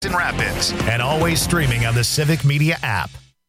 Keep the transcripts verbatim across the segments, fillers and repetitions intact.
in Rapids, and always streaming on the Civic Media app.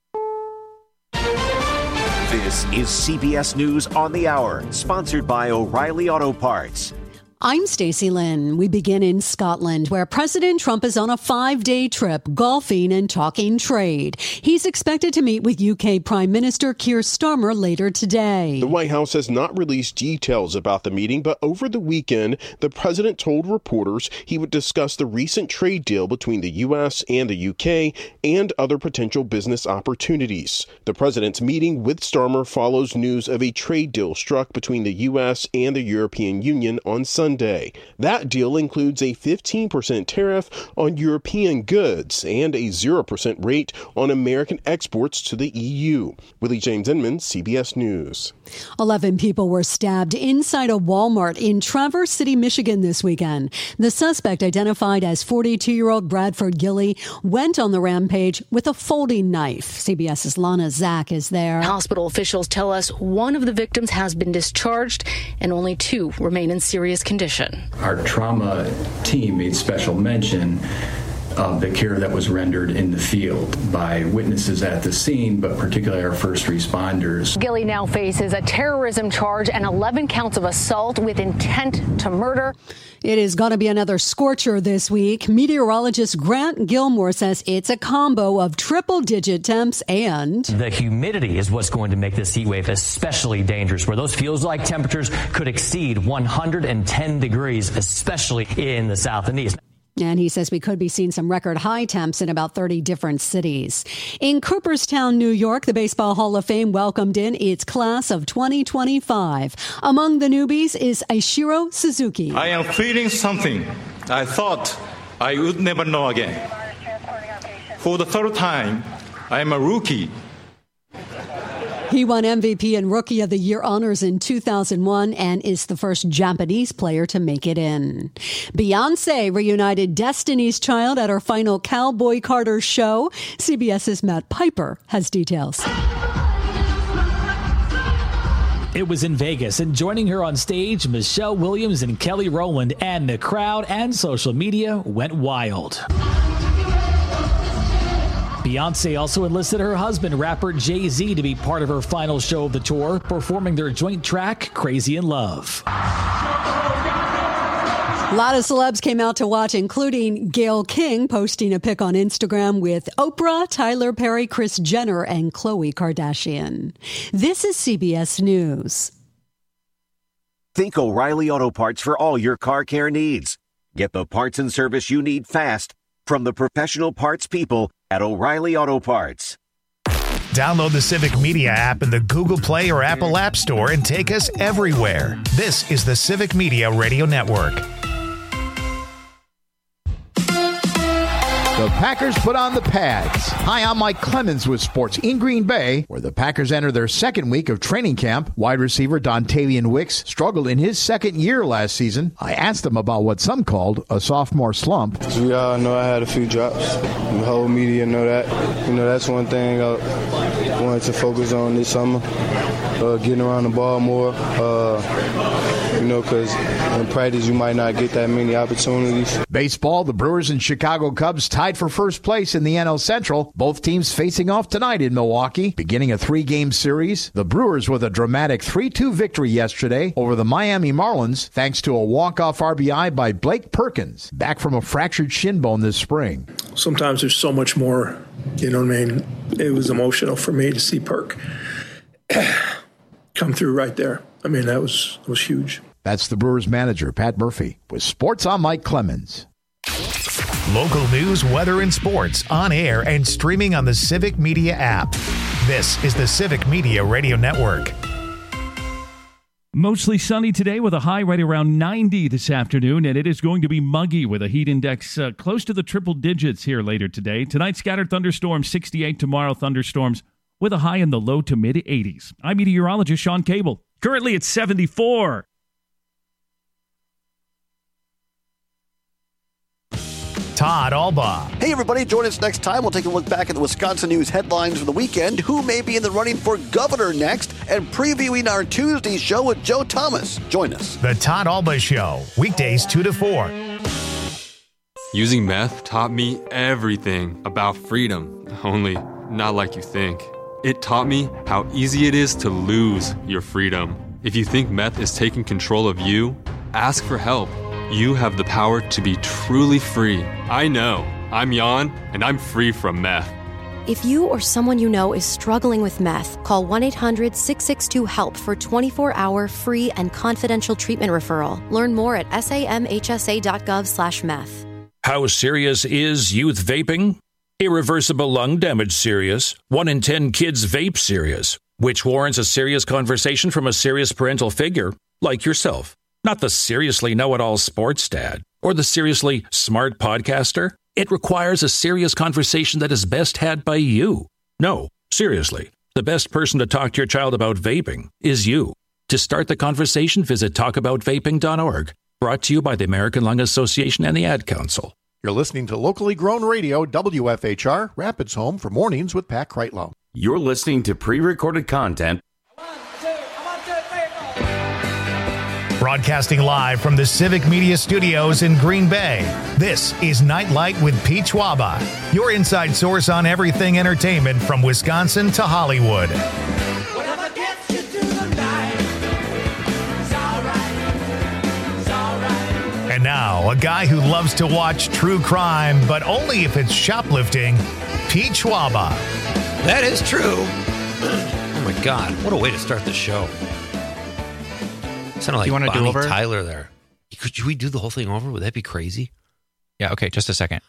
This is C B S News on the Hour, sponsored by O'Reilly Auto Parts. I'm Stacey Lynn. We begin in Scotland, where President Trump is on a five-day trip, golfing and talking trade. He's expected to meet with U K Prime Minister Keir Starmer later today. The White House has not released details about the meeting, but over the weekend, the president told reporters he would discuss the recent trade deal between the U S and the U K and other potential business opportunities. The president's meeting with Starmer follows news of a trade deal struck between the U S and the European Union on Sunday. That deal includes a fifteen percent tariff on European goods and a zero percent rate on American exports to the E U. Willie James Inman, C B S News. Eleven people were stabbed inside a Walmart in Traverse City, Michigan this weekend. The suspect, identified as forty-two-year-old Bradford Gilly, went on the rampage with a folding knife. CBS's Lana Zach is there. Hospital officials tell us one of the victims has been discharged and only two remain in serious condition. Our trauma team made special mention of the care that was rendered in the field by witnesses at the scene, but particularly our first responders. Gilly now faces a terrorism charge and eleven counts of assault with intent to murder. It is going to be another scorcher this week. Meteorologist Grant Gilmore says it's a combo of triple-digit temps and... the humidity is what's going to make this heat wave especially dangerous, where those feels-like temperatures could exceed one hundred ten degrees, especially in the south and east. And he says we could be seeing some record high temps in about thirty different cities. In Cooperstown, New York, the Baseball Hall of Fame welcomed in its class of twenty twenty-five. Among the newbies is Ishiro Suzuki. I am feeling something I thought I would never know again. For the third time, I am a rookie. He won M V P and Rookie of the Year honors in two thousand one and is the first Japanese player to make it in. Beyonce reunited Destiny's Child at her final Cowboy Carter show. CBS's Matt Piper has details. It was in Vegas, and joining her on stage, Michelle Williams and Kelly Rowland, and the crowd and social media went wild. Beyonce also enlisted her husband, rapper Jay-Z, to be part of her final show of the tour, performing their joint track, Crazy in Love. A lot of celebs came out to watch, including Gayle King, posting a pic on Instagram with Oprah, Tyler Perry, Kris Jenner, and Khloe Kardashian. This is C B S News. Think O'Reilly Auto Parts for all your car care needs. Get the parts and service you need fast from the professional parts people at O'Reilly Auto Parts. Download the Civic Media app in the Google Play or Apple App Store and take us everywhere. This is the Civic Media Radio Network. The Packers put on the pads. Hi, I'm Mike Clemens with sports in Green Bay, where the Packers enter their second week of training camp. Wide receiver Dontavian Wicks struggled in his second year last season. I asked him about what some called a sophomore slump. As we all know, I had a few drops. The whole media know that. You know, that's one thing I wanted to focus on this summer, uh, getting around the ball more. Uh, you know, because in practice you might not get that many opportunities. Baseball, the Brewers and Chicago Cubs tied for first place in the N L Central. Both teams facing off tonight in Milwaukee, beginning a three-game series. The Brewers with a dramatic three two victory yesterday over the Miami Marlins, thanks to a walk-off R B I by Blake Perkins, back from a fractured shin bone this spring. Sometimes there's so much more, you know what I mean? It was emotional for me to see Perk come through right there. I mean, that was, that was huge. That's the Brewers manager, Pat Murphy. With Sports, I'm Mike Clemens. Local news, weather, and sports on air and streaming on the Civic Media app. This is the Civic Media Radio Network. Mostly sunny today with a high right around ninety this afternoon, and it is going to be muggy with a heat index uh, close to the triple digits here later today. Tonight, scattered thunderstorms, sixty-eight. Tomorrow, thunderstorms with a high in the low to mid eighties. I'm meteorologist Sean Cable. Currently at seventy-four. Todd Albaugh. Hey, everybody. Join us next time. We'll take a look back at the Wisconsin news headlines for the weekend, who may be in the running for governor next, and previewing our Tuesday show with Joe Thomas. Join us. The Todd Albaugh Show, weekdays two to four. Using meth taught me everything about freedom, only not like you think. It taught me how easy it is to lose your freedom. If you think meth is taking control of you, ask for help. You have the power to be truly free. I know. I'm Jan, and I'm free from meth. If you or someone you know is struggling with meth, call one eight hundred six six two HELP for twenty-four hour free and confidential treatment referral. Learn more at samhsa.gov slash meth. How serious is youth vaping? Irreversible lung damage serious. One in ten kids vape serious, which warrants a serious conversation from a serious parental figure like yourself. Not the seriously know-it-all sports dad or the seriously smart podcaster. It requires a serious conversation that is best had by you. No, seriously, the best person to talk to your child about vaping is you. To start the conversation, visit talk about vaping dot org. Brought to you by the American Lung Association and the Ad Council. You're listening to locally grown radio, W F H R, Rapids Home for Mornings with Pat Kreitlow. You're listening to pre-recorded content. Broadcasting live from the Civic Media Studios in Green Bay, this is Nightlight with Pete Schwaba, your inside source on everything entertainment from Wisconsin to Hollywood. And now, a guy who loves to watch true crime, but only if it's shoplifting, Pete Schwaba. That is true. Oh my God, what a way to start the show. Sounded like you want to Bonnie do over? Tyler there. Could we do the whole thing over? Would that be crazy? Yeah, okay, just a second.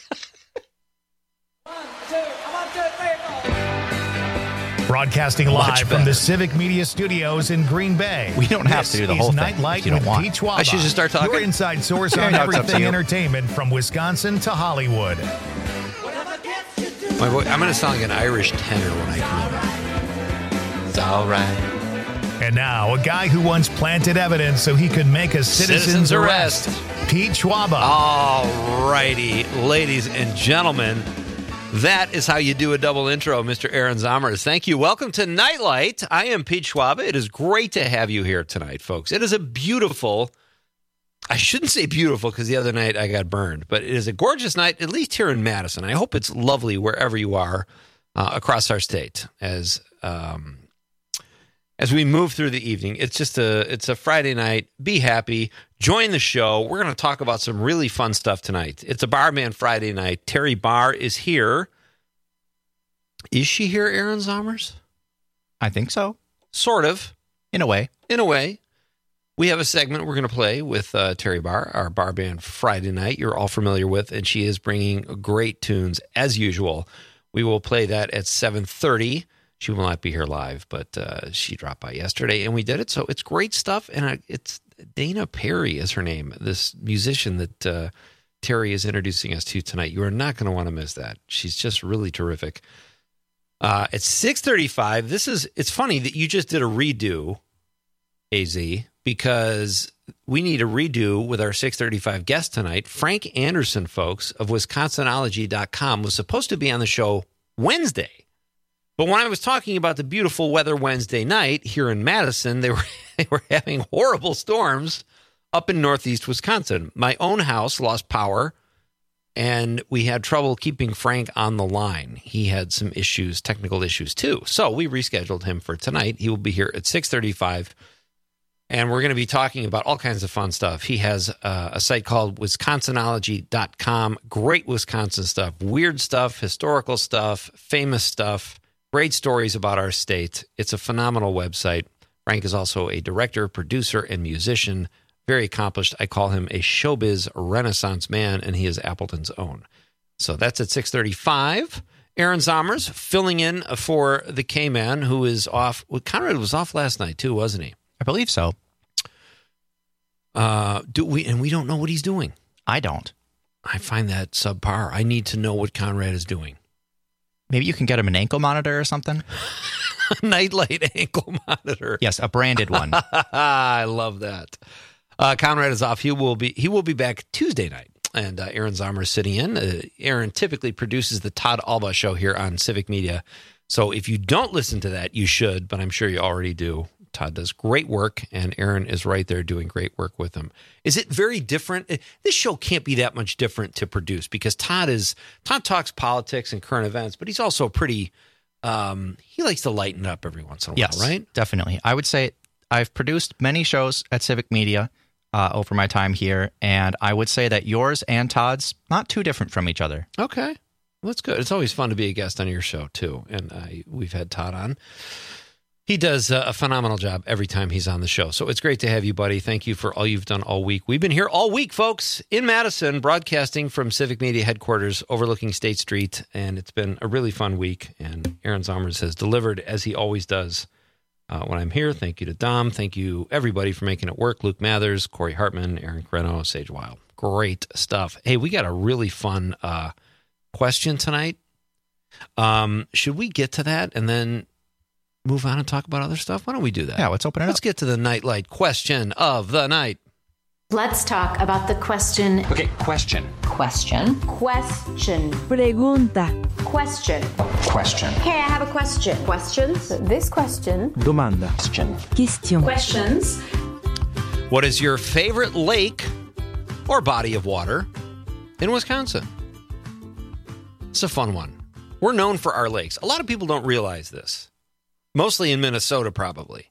Broadcasting live from the Civic Media Studios in Green Bay. We don't have this to do the whole is thing. Nightlight You don't with want. Pete Schwaba. I should just start talking? Your inside source on No, it's up to everything you. entertainment from Wisconsin to Hollywood. My voice, I'm going to sound like an Irish tenor when I come in. It's all right. And now, a guy who once planted evidence so he could make a citizen's, Citizen's arrest. arrest, Pete Schwaba. All righty, ladies and gentlemen, that is how you do a double intro, Mister Aaron Zomers. Thank you. Welcome to Nightlight. I am Pete Schwaba. It is great to have you here tonight, folks. It is a beautiful, I shouldn't say beautiful because the other night I got burned, but it is a gorgeous night, at least here in Madison. I hope it's lovely wherever you are uh, across our state as um As we move through the evening. It's just a it's a Friday night. Be happy. Join the show. We're going to talk about some really fun stuff tonight. It's a Barman Friday night. Terry Barr is here. Is she here, Aaron Zomers? I think so. Sort of. In a way. In a way. We have a segment we're going to play with uh, Terry Barr, our Bar Band Friday night you're all familiar with, and she is bringing great tunes as usual. We will play that at seven thirty. She will not be here live, but uh, she dropped by yesterday, and we did it. So it's great stuff, and I, it's Dana Perry is her name, this musician that uh, Terry is introducing us to tonight. You are not going to want to miss that. She's just really terrific. Uh, it's six thirty-five. This is. It's funny that you just did a redo, A Z, because we need a redo with our six thirty-five guest tonight. Frank Anderson, folks, of Wisconsinology dot com, was supposed to be on the show Wednesday. But when I was talking about the beautiful weather Wednesday night here in Madison, they were they were having horrible storms up in northeast Wisconsin. My own house lost power, and we had trouble keeping Frank on the line. He had some issues, technical issues too. So we rescheduled him for tonight. He will be here at six thirty-five, and we're going to be talking about all kinds of fun stuff. He has uh, a site called Wisconsinology dot com. Great Wisconsin stuff, weird stuff, historical stuff, famous stuff. Great stories about our state. It's a phenomenal website. Frank is also a director, producer, and musician. Very accomplished. I call him a showbiz renaissance man, and he is Appleton's own. So that's at six thirty-five. Aaron Zomers filling in for the K-Man, who is off. Well, Conrad was off last night, too, wasn't he? I believe so. Uh, do we? And we don't know what he's doing. I don't. I find that subpar. I need to know what Conrad is doing. Maybe you can get him an ankle monitor or something? Nightlight ankle monitor. Yes, a branded one. I love that. Uh, Conrad is off. He will be he will be back Tuesday night. And uh, Aaron Zomer is sitting in. Uh, Aaron typically produces the Todd Alba Show here on Civic Media. So if you don't listen to that, you should, but I'm sure you already do. Todd does great work, and Aaron is right there doing great work with him. Is it very different? This show can't be that much different to produce because Todd is Todd talks politics and current events, but he's also pretty. Um, he likes to lighten up every once in a yes, while, right? Definitely. I would say I've produced many shows at Civic Media uh, over my time here, and I would say that yours and Todd's not too different from each other. Okay. Well, that's good. It's always fun to be a guest on your show, too. And uh, we've had Todd on. He does uh, a phenomenal job every time he's on the show. So it's great to have you, buddy. Thank you for all you've done all week. We've been here all week, folks, in Madison, broadcasting from Civic Media headquarters overlooking State Street. And it's been a really fun week. And Aaron Zomers has delivered, as he always does, uh, when I'm here. Thank you to Dom. Thank you, everybody, for making it work. Luke Mathers, Corey Hartman, Aaron Creno, Sage Wild. Great stuff. Hey, we got a really fun uh question tonight. Um, should we get to that and then move on and talk about other stuff? Why don't we do that? Yeah, let's open it Let's up. get to the Nightlight question of the night. Let's talk about the question. Okay, question. Question. Question. Pregunta. Question. Question. Hey, I have a question. Questions. This question. Domanda. Question. Question. Questions. What is your favorite lake or body of water in Wisconsin? It's a fun one. We're known for our lakes. A lot of people don't realize this. Mostly in Minnesota, probably.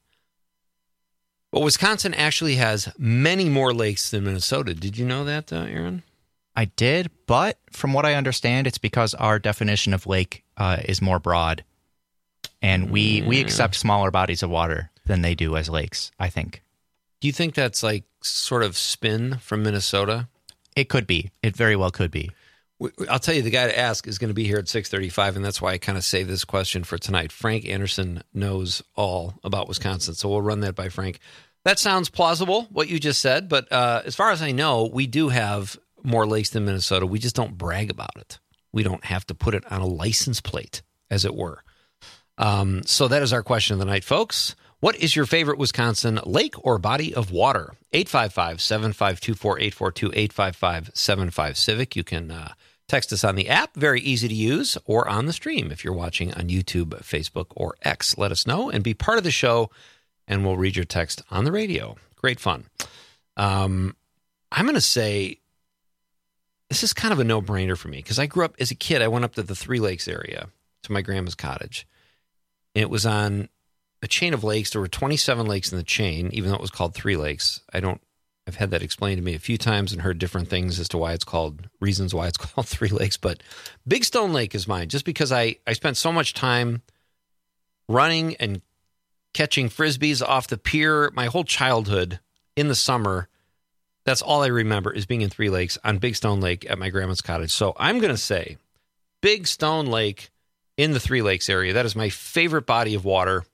But Wisconsin actually has many more lakes than Minnesota. Did you know that, uh, Aaron? I did, but from what I understand, it's because our definition of lake uh, is more broad. And we, we accept smaller bodies of water than they do as lakes, I think. Do you think that's like sort of spin from Minnesota? It could be. It very well could be. I'll tell you, the guy to ask is going to be here at six thirty-five, and that's why I kind of saved this question for tonight. Frank Anderson knows all about Wisconsin, so we'll run that by Frank. That sounds plausible, what you just said, but uh, as far as I know, we do have more lakes than Minnesota. We just don't brag about it. We don't have to put it on a license plate, as it were. Um, so that is our question of the night, folks. What is your favorite Wisconsin lake or body of water? eight five five, seven five two four, eight four two, eight five five, seven five Civic. You can uh, text us on the app, very easy to use, or on the stream if you're watching on YouTube, Facebook, or X. Let us know and be part of the show, and we'll read your text on the radio. Great fun. Um, I'm going to say this is kind of a no-brainer for me because I grew up as a kid. I went up to the Three Lakes area to my grandma's cottage. And it was on a chain of lakes. There were twenty-seven lakes in the chain, even though it was called Three Lakes. I don't, I've had that explained to me a few times and heard different things as to why it's called, reasons why it's called Three Lakes. But Big Stone Lake is mine, just because I, I spent so much time running and catching Frisbees off the pier my whole childhood in the summer. That's all I remember is being in Three Lakes on Big Stone Lake at my grandma's cottage. So I'm going to say Big Stone Lake in the Three Lakes area. That is my favorite body of water.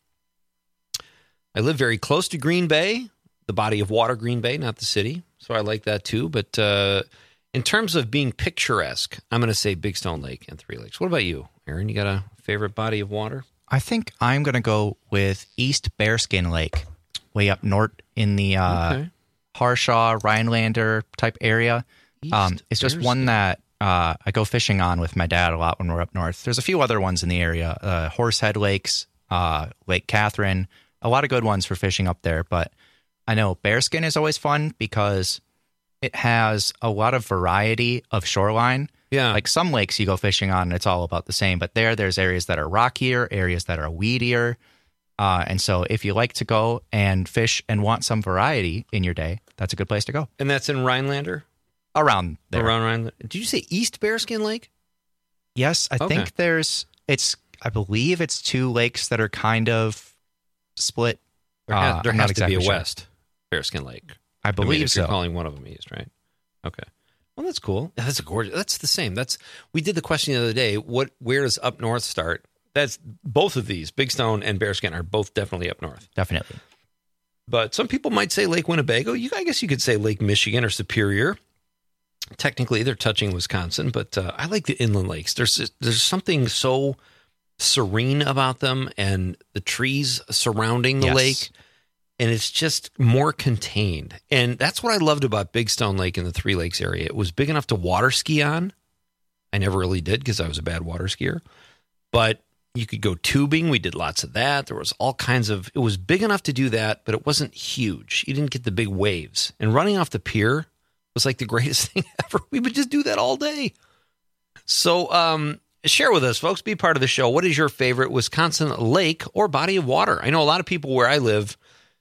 I live very close to Green Bay, the body of water, Green Bay, not the city. So I like that too. But uh, in terms of being picturesque, I'm going to say Big Stone Lake and Three Lakes. What about you, Aaron? You got a favorite body of water? I think I'm going to go with East Bearskin Lake, way up north in the uh, okay. Harshaw, Rhinelander type area. Um, it's just Bearskin. One that uh, I go fishing on with my dad a lot when we're up north. There's a few other ones in the area, uh, Horsehead Lakes, uh, Lake Catherine. A lot of good ones for fishing up there, but I know Bearskin is always fun because it has a lot of variety of shoreline. Yeah. Like some lakes you go fishing on and it's all about the same, but there, there's areas that are rockier, areas that are weedier. Uh, and so if you like to go and fish and want some variety in your day, that's a good place to go. And that's in Rhinelander? Around there. Around Rhinelander. Did you say East Bearskin Lake? Yes, I okay. think there's, it's, I believe it's two lakes that are kind of split. There has, uh, there has to exactly be a sure. West Bearskin Lake. I believe I mean, if so. You're calling one of them East, right? Okay. Well, that's cool. That's a gorgeous. That's the same. That's we did the question the other day. What? Where does up north start? That's both of these. Big Stone and Bearskin are both definitely up north. Definitely. But some people might say Lake Winnebago. You, I guess you could say Lake Michigan or Superior. Technically, they're touching Wisconsin, but uh, I like the inland lakes. There's there's something so serene about them, and the trees surrounding the yes. lake, and it's just more contained. And that's what I loved about Big Stone Lake in the Three Lakes area. It was big enough to water ski on. I never really did because I was a bad water skier, but You could go tubing. We did lots of that. There was all kinds of, it was big enough to do that, but it wasn't huge. You didn't get the big waves. And running off the pier was like the greatest thing ever. We would just do that all day. So um, share with us, folks. Be part of the show. What is your favorite Wisconsin lake or body of water? I know a lot of people where I live,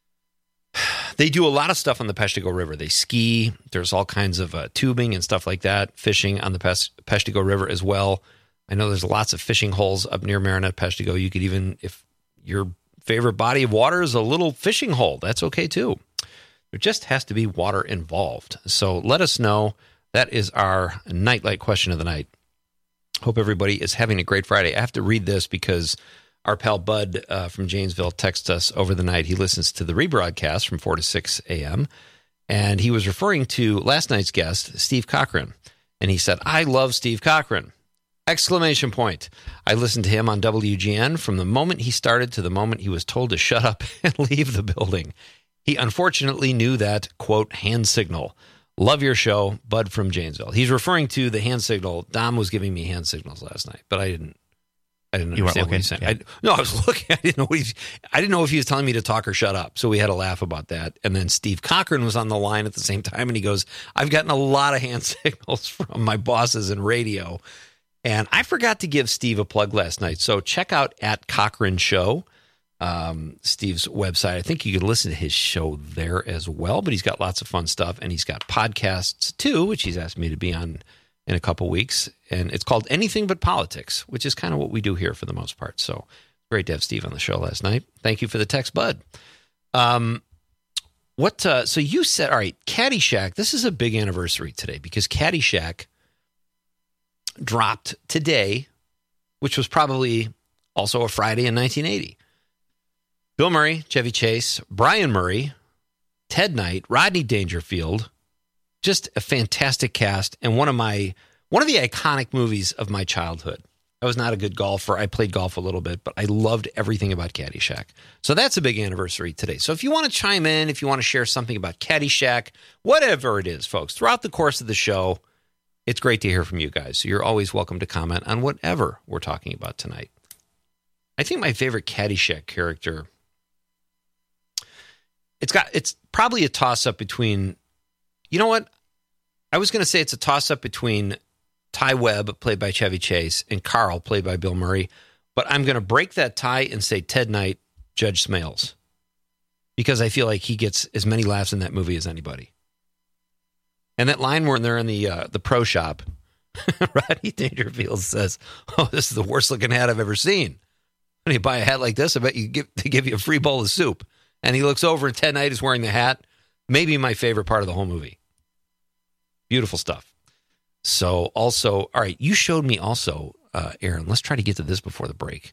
they do a lot of stuff on the Peshtigo River. They ski. There's all kinds of uh, tubing and stuff like that. Fishing on the Pes- Peshtigo River as well. I know there's lots of fishing holes up near Marinette, Peshtigo. You could even, if your favorite body of water is a little fishing hole, that's okay too. There just has to be water involved. So let us know. That is our Nightlight question of the night. Hope everybody is having a great Friday. I have to read this because our pal Bud uh, from Janesville texted us over the night. He listens to the rebroadcast from four to six a.m., and he was referring to last night's guest, Steve Cochran. And he said, I love Steve Cochran. Exclamation point. I listened to him on W G N from the moment he started to the moment he was told to shut up and leave the building. He unfortunately knew that, quote, hand signal. Love your show, Bud from Janesville. He's referring to the hand signal. Dom was giving me hand signals last night, but I didn't I didn't you understand weren't what he was saying. yeah. I, no, I was looking. I didn't know what he, I didn't know if he was telling me to talk or shut up. So we had a laugh about that. And then Steve Cochran was on the line at the same time, and he goes, I've gotten a lot of hand signals from my bosses in radio. And I forgot to give Steve a plug last night. So check out at Cochran Show, um, Steve's website. I think you can listen to his show there as well, but he's got lots of fun stuff. And he's got podcasts too, which he's asked me to be on in a couple weeks. And it's called Anything But Politics, which is kind of what we do here for the most part. So great to have Steve on the show last night. Thank you for the text, Bud. Um, what? Uh, so you said, all right, Caddyshack. This is a big anniversary today because Caddyshack dropped today, which was probably also a Friday in nineteen eighty. Bill Murray, Chevy Chase, Brian Murray, Ted Knight, Rodney Dangerfield, just a fantastic cast and one of my one of the iconic movies of my childhood. I was not a good golfer. I played golf a little bit, but I loved everything about Caddyshack. So that's a big anniversary today. So if you want to chime in, if you want to share something about Caddyshack, whatever it is, folks, throughout the course of the show, it's great to hear from you guys. So you're always welcome to comment on whatever we're talking about tonight. I think my favorite Caddyshack character, it's got it's probably a toss-up between, you know what? I was going to say it's a toss-up between Ty Webb, played by Chevy Chase, and Carl, played by Bill Murray. But I'm going to break that tie and say Ted Knight, Judge Smales, because I feel like he gets as many laughs in that movie as anybody. And that line when they're in the uh, the pro shop, Rodney Dangerfield says, "Oh, this is the worst looking hat I've ever seen. When you buy a hat like this, I bet you give they give you a free bowl of soup." And he looks over, and Ted Knight is wearing the hat. Maybe my favorite part of the whole movie. Beautiful stuff. So, also, all right, you showed me also, uh, Aaron. Let's try to get to this before the break.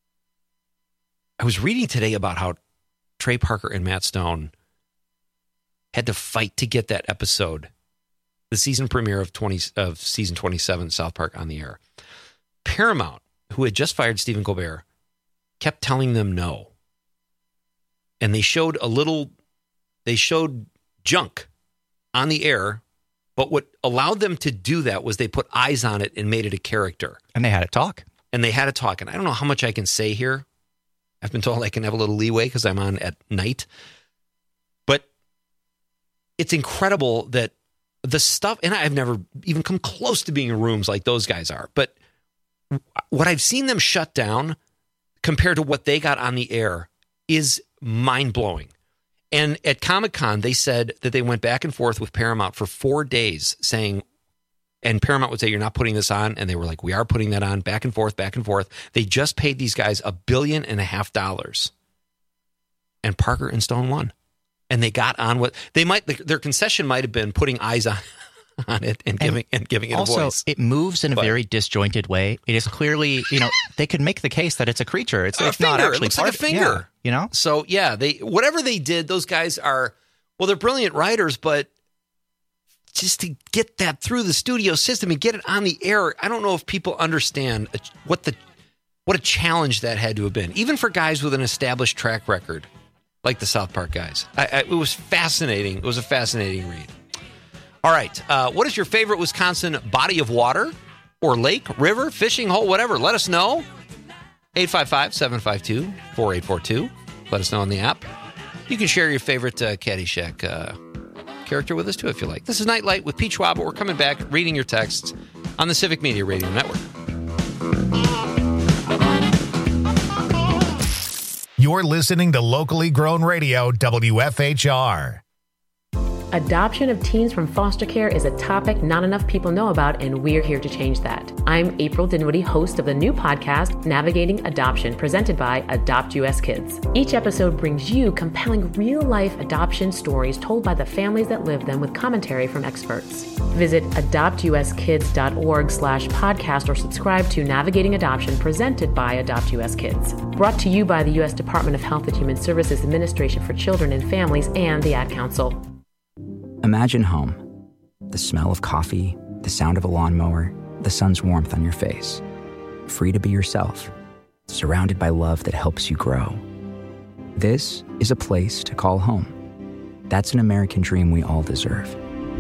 I was reading today about how Trey Parker and Matt Stone had to fight to get that episode, the season premiere of twenty of season twenty-seven, South Park, on the air. Paramount, who had just fired Stephen Colbert, kept telling them no. And they showed a little, they showed junk on the air, but what allowed them to do that was they put eyes on it and made it a character. And they had it talk. And they had it talk. And I don't know how much I can say here. I've been told I can have a little leeway because I'm on at night. But it's incredible that the stuff, and I've never even come close to being in rooms like those guys are, but what I've seen them shut down compared to what they got on the air is mind-blowing. And at Comic-Con, they said that they went back and forth with Paramount for four days saying, and Paramount would say, you're not putting this on. And they were like, we are putting that on, back and forth, back and forth. They just paid these guys a billion and a half dollars. And Parker and Stone won. And they got on what they might, their concession might have been putting eyes on, on it and giving and, and giving it also, a voice. It moves in a but, very disjointed way. It is clearly, you know, they could make the case that it's a creature. It's, it's not actually it looks part like a of, finger. Yeah, you know? So, yeah, they whatever they did, those guys are, well, they're brilliant writers, but just to get that through the studio system and get it on the air, I don't know if people understand what the what a challenge that had to have been, even for guys with an established track record like the South Park guys. I, I, it was fascinating. It was a fascinating read. All right. Uh, what is your favorite Wisconsin body of water or lake, river, fishing hole, whatever? Let us know. eight five five, seven five two, four eight four two. Let us know on the app. You can share your favorite uh, Caddyshack uh, character with us, too, if you like. This is Nightlight with Pete Schwab. We're coming back, reading your texts on the Civic Media Radio Network. You're listening to locally grown radio, W F H R. Adoption of teens from foster care is a topic not enough people know about, and we're here to change that. I'm April Dinwiddie, host of the new podcast, Navigating Adoption, presented by Adopt U S Kids. Each episode brings you compelling real-life adoption stories told by the families that live them with commentary from experts. Visit adoptuskids.org slash podcast or subscribe to Navigating Adoption, presented by Adopt U S Kids. Brought to you by the U S Department of Health and Human Services Administration for Children and Families and the Ad Council. Imagine home. The smell of coffee, the sound of a lawnmower, the sun's warmth on your face. Free to be yourself, surrounded by love that helps you grow. This is a place to call home. That's an American dream we all deserve.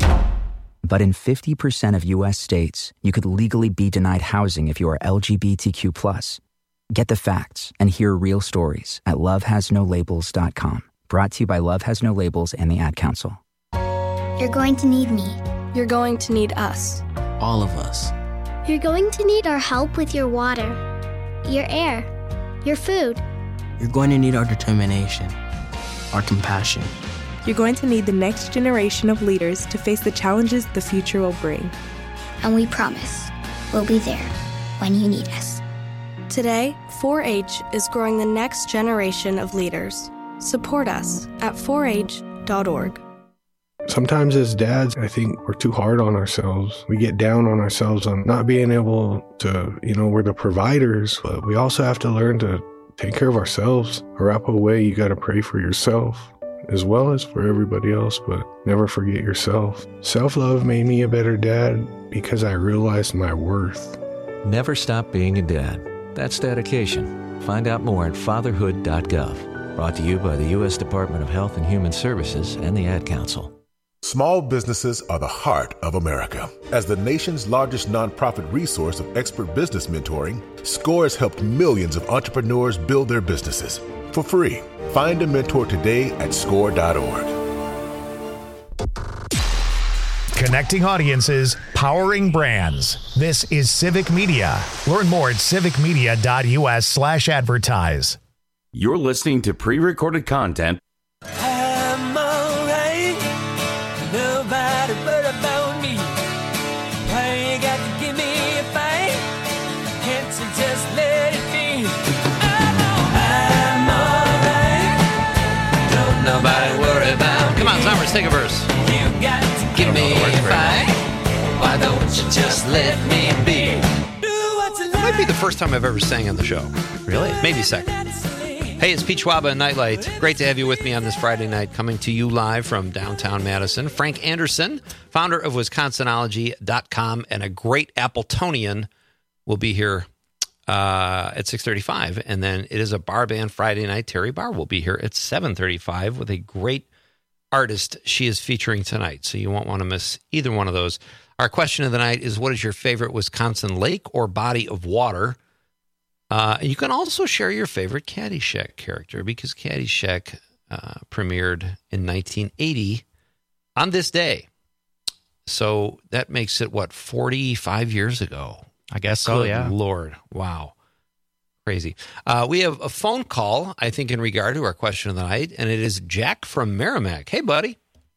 But in fifty percent of U S states, you could legally be denied housing if you are L G B T Q plus. Get the facts and hear real stories at love has no labels dot com. Brought to you by Love Has No Labels and the Ad Council. You're going to need me. You're going to need us. All of us. You're going to need our help with your water, your air, your food. You're going to need our determination, our compassion. You're going to need the next generation of leaders to face the challenges the future will bring. And we promise we'll be there when you need us. Today, four H is growing the next generation of leaders. Support us at four H dot org. Sometimes as dads, I think we're too hard on ourselves. We get down on ourselves on not being able to, you know, we're the providers, but we also have to learn to take care of ourselves. A wrap away, you got to pray for yourself as well as for everybody else, but never forget yourself. Self-love made me a better dad because I realized my worth. Never stop being a dad. That's dedication. Find out more at fatherhood dot gov. Brought to you by the U S Department of Health and Human Services and the Ad Council. Small businesses are the heart of America. As the nation's largest nonprofit resource of expert business mentoring, SCORE has helped millions of entrepreneurs build their businesses for free. Find a mentor today at score dot org. Connecting audiences, powering brands. This is Civic Media. Learn more at civicmedia.us slash advertise. You're listening to pre-recorded content. I'm alright. Nobody but about me. Why you got to give me a fight? Can't you just let it be? I'm alright. Don't nobody worry about. Come on, Summers, take a verse. You got to Give me a fight. Why don't you just let me be? That might be the first time I've ever sang on the show. Really? Maybe second. Hey, it's Pete Schwab and Nightlight. Great to have you with me on this Friday night, coming to you live from downtown Madison. Frank Anderson, founder of Wisconsinology dot com and a great Appletonian, will be here uh, at six thirty-five. And then it is a bar band Friday night. Terry Barr will be here at seven thirty-five with a great artist she is featuring tonight. So you won't want to miss either one of those. Our question of the night is, what is your favorite Wisconsin lake or body of water? Uh, and you can also share your favorite Caddyshack character, because Caddyshack uh, premiered in nineteen eighty on this day. So that makes it, what, forty-five years ago? I guess so, Good yeah. Lord. Wow. Crazy. Uh, we have a phone call, I think, in regard to our question of the night, and it is Jack from Merrimack. Hey, buddy.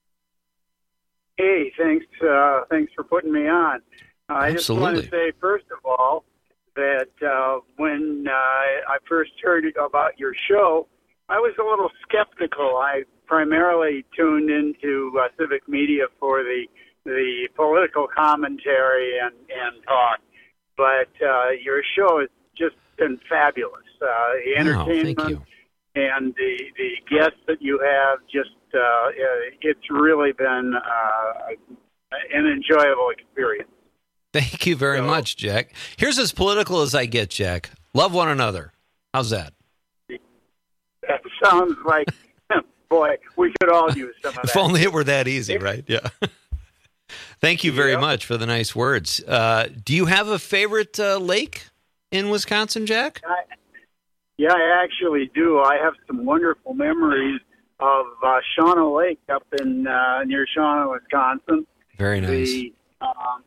Hey, thanks uh, thanks for putting me on. Uh, I just want to say, first of all, that uh, when uh, I first heard about your show, I was a little skeptical. I primarily tuned into uh, Civic Media for the the political commentary and, and talk, but uh, your show has just been fabulous. Uh, the entertainment oh, and the, the guests that you have, just uh, it's really been uh, an enjoyable experience. Thank you very so, much, Jack. Here's as political as I get, Jack. Love one another. How's that? That sounds like, boy, we could all use some of that. If only it were that easy, right? Yeah. Thank you very yep. much for the nice words. Uh, do you have a favorite uh, lake in Wisconsin, Jack? I, Yeah, I actually do. I have some wonderful memories of uh, Shawano Lake up in uh, near Shawano, Wisconsin. Very nice. The, um,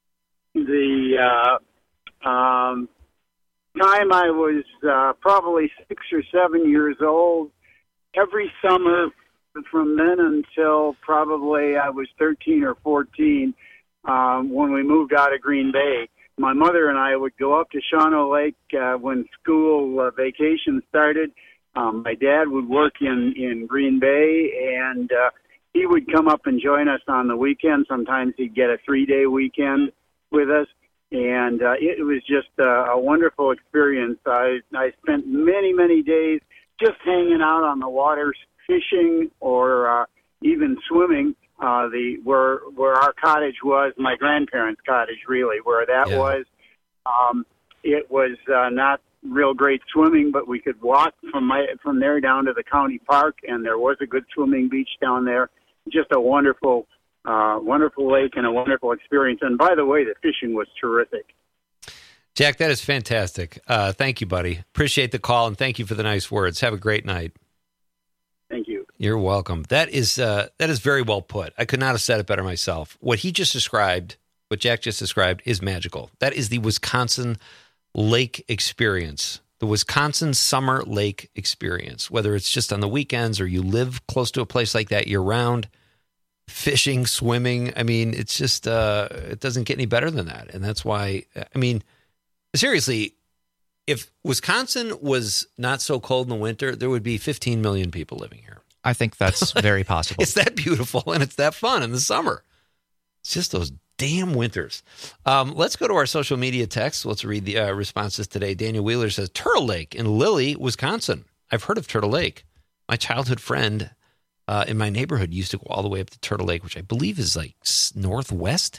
the uh, um, time I was uh, probably six or seven years old, every summer from then until probably I was thirteen or fourteen, um, when we moved out of Green Bay, my mother and I would go up to Shawano Lake uh, when school uh, vacation started. Um, my dad would work in, in Green Bay, and uh, he would come up and join us on the weekend. Sometimes he'd get a three-day weekend with us, and uh, it was just uh, a wonderful experience. I, I spent many, many days just hanging out on the water, fishing, or uh, even swimming. Uh, the where where our cottage was, my grandparents' cottage, really, where that Yeah. was. Um, it was uh, not real great swimming, but we could walk from my from there down to the county park, and there was a good swimming beach down there. Just a wonderful, uh, wonderful lake and a wonderful experience. And by the way, the fishing was terrific. Jack, that is fantastic. Uh, thank you, buddy. Appreciate the call, and thank you for the nice words. Have a great night. Thank you. You're welcome. That is uh, that is very well put. I could not have said it better myself. What he just described, what Jack just described, is magical. That is the Wisconsin lake experience, the Wisconsin summer lake experience, whether it's just on the weekends or you live close to a place like that year-round, fishing, swimming. I mean, it's just, uh, it doesn't get any better than that. And that's why, I mean, seriously, if Wisconsin was not so cold in the winter, there would be fifteen million people living here. I think that's very possible. It's that beautiful and it's that fun in the summer. It's just those damn winters. Um, let's go to our social media texts. Let's read the uh, responses today. Daniel Wheeler says, Turtle Lake in Lilly, Wisconsin. I've heard of Turtle Lake. My childhood friend uh, in my neighborhood used to go all the way up to Turtle Lake, which I believe is like northwest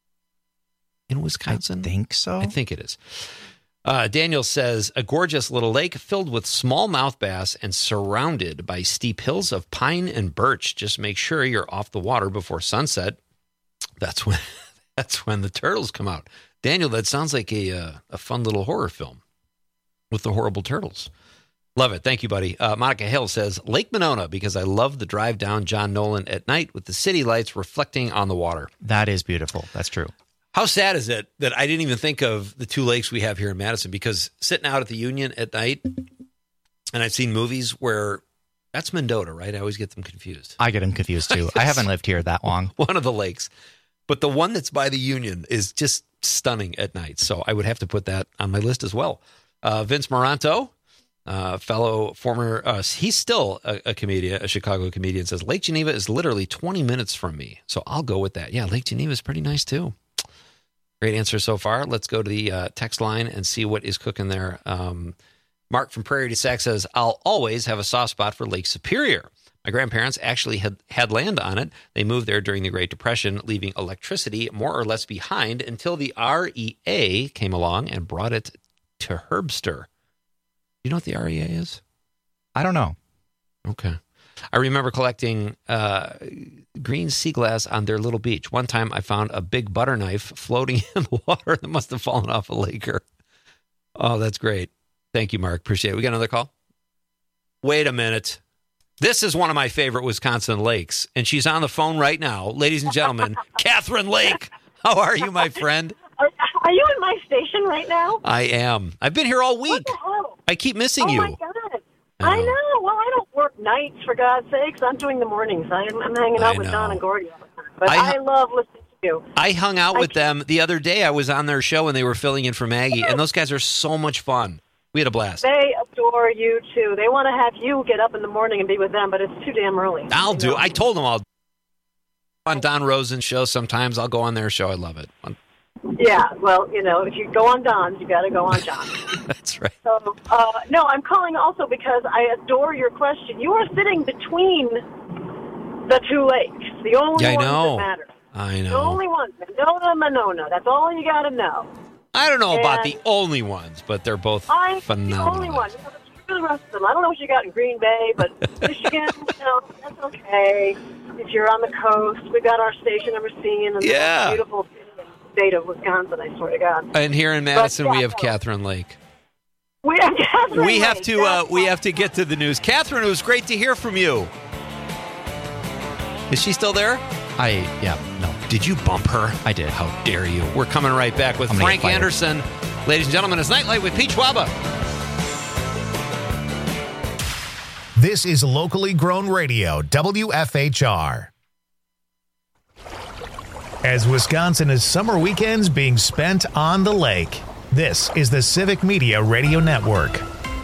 in Wisconsin. I think so. I think it is. Uh, Daniel says, a gorgeous little lake filled with smallmouth bass and surrounded by steep hills of pine and birch. Just make sure you're off the water before sunset. That's when that's when the turtles come out. Daniel, that sounds like a uh, a fun little horror film with the horrible turtles. Love it. Thank you, buddy. Uh, Monica Hill says, Lake Monona, because I love the drive down John Nolan at night with the city lights reflecting on the water. That is beautiful. That's true. How sad is it that I didn't even think of the two lakes we have here in Madison? Because sitting out at the Union at night, and I've seen movies where that's Mendota, right? I always get them confused. I get them confused too. I haven't lived here that long. One of the lakes. But the one that's by the Union is just stunning at night. So I would have to put that on my list as well. Uh, Vince Moranto, uh, fellow former, uh, he's still a, a comedian, a Chicago comedian, says, Lake Geneva is literally twenty minutes from me. So I'll go with that. Yeah, Lake Geneva is pretty nice too. Great answer so far. Let's go to the uh, text line and see what is cooking there. Um, Mark from Prairie du Sac says, I'll always have a soft spot for Lake Superior. My grandparents actually had, had land on it. They moved there during the Great Depression, leaving electricity more or less behind until the R E A came along and brought it to Herbster. You know what the R E A is? I don't know. Okay. I remember collecting uh, green sea glass on their little beach. One time I found a big butter knife floating in the water that must have fallen off a laker. Oh, that's great. Thank you, Mark. Appreciate it. We got another call? Wait a minute. This is one of my favorite Wisconsin lakes, and she's on the phone right now. Ladies and gentlemen, Catherine Lake. How are you, my friend? Are, are you in my station right now? I am. I've been here all week. What the hell? I keep missing oh you. Oh, my God. I know. I know. Well, I don't work nights, for God's sakes. I'm doing the mornings. I'm, I'm hanging out I with know. Don and Gordy all the time. But I- I, love listening to you. I hung out I with them the other day. I was on their show, and they were filling in for Maggie, and those guys are so much fun. We had a blast. They adore you, too. They want to have you get up in the morning and be with them, but it's too damn early. I'll do. I told them I'll on Don Rosen's show sometimes. I'll go on their show. I love it. Yeah, well, you know, if you go on Don's, you got to go on John. That's right. So, uh, no, I'm calling also because I adore your question. You are sitting between the two lakes, the only Yeah, I ones know. that matter. I The know. only ones, Monona, Monona. That's all you got to know. I don't know about And the only ones, but they're both I'm phenomenal. the only one. You know, screw the rest of them. I don't know what you got in Green Bay, but Michigan, you know, that's okay. If you're on the coast, we've got our station in Racine and Yeah. the beautiful state of Wisconsin, I swear to God. And here in Madison, But, we yeah, have no. Catherine Lake. We, Catherine, we have wait, to uh, we have to get to the news. Catherine, it was great to hear from you. Is she still there? I, yeah, no. Did you bump her? I did. How dare you? We're coming right back with Frank Anderson. Ladies and gentlemen, it's Nightlight with Pete Schwaba. This is locally grown radio, W F H R. As Wisconsin is summer weekends being spent on the lake, this is the Civic Media Radio Network.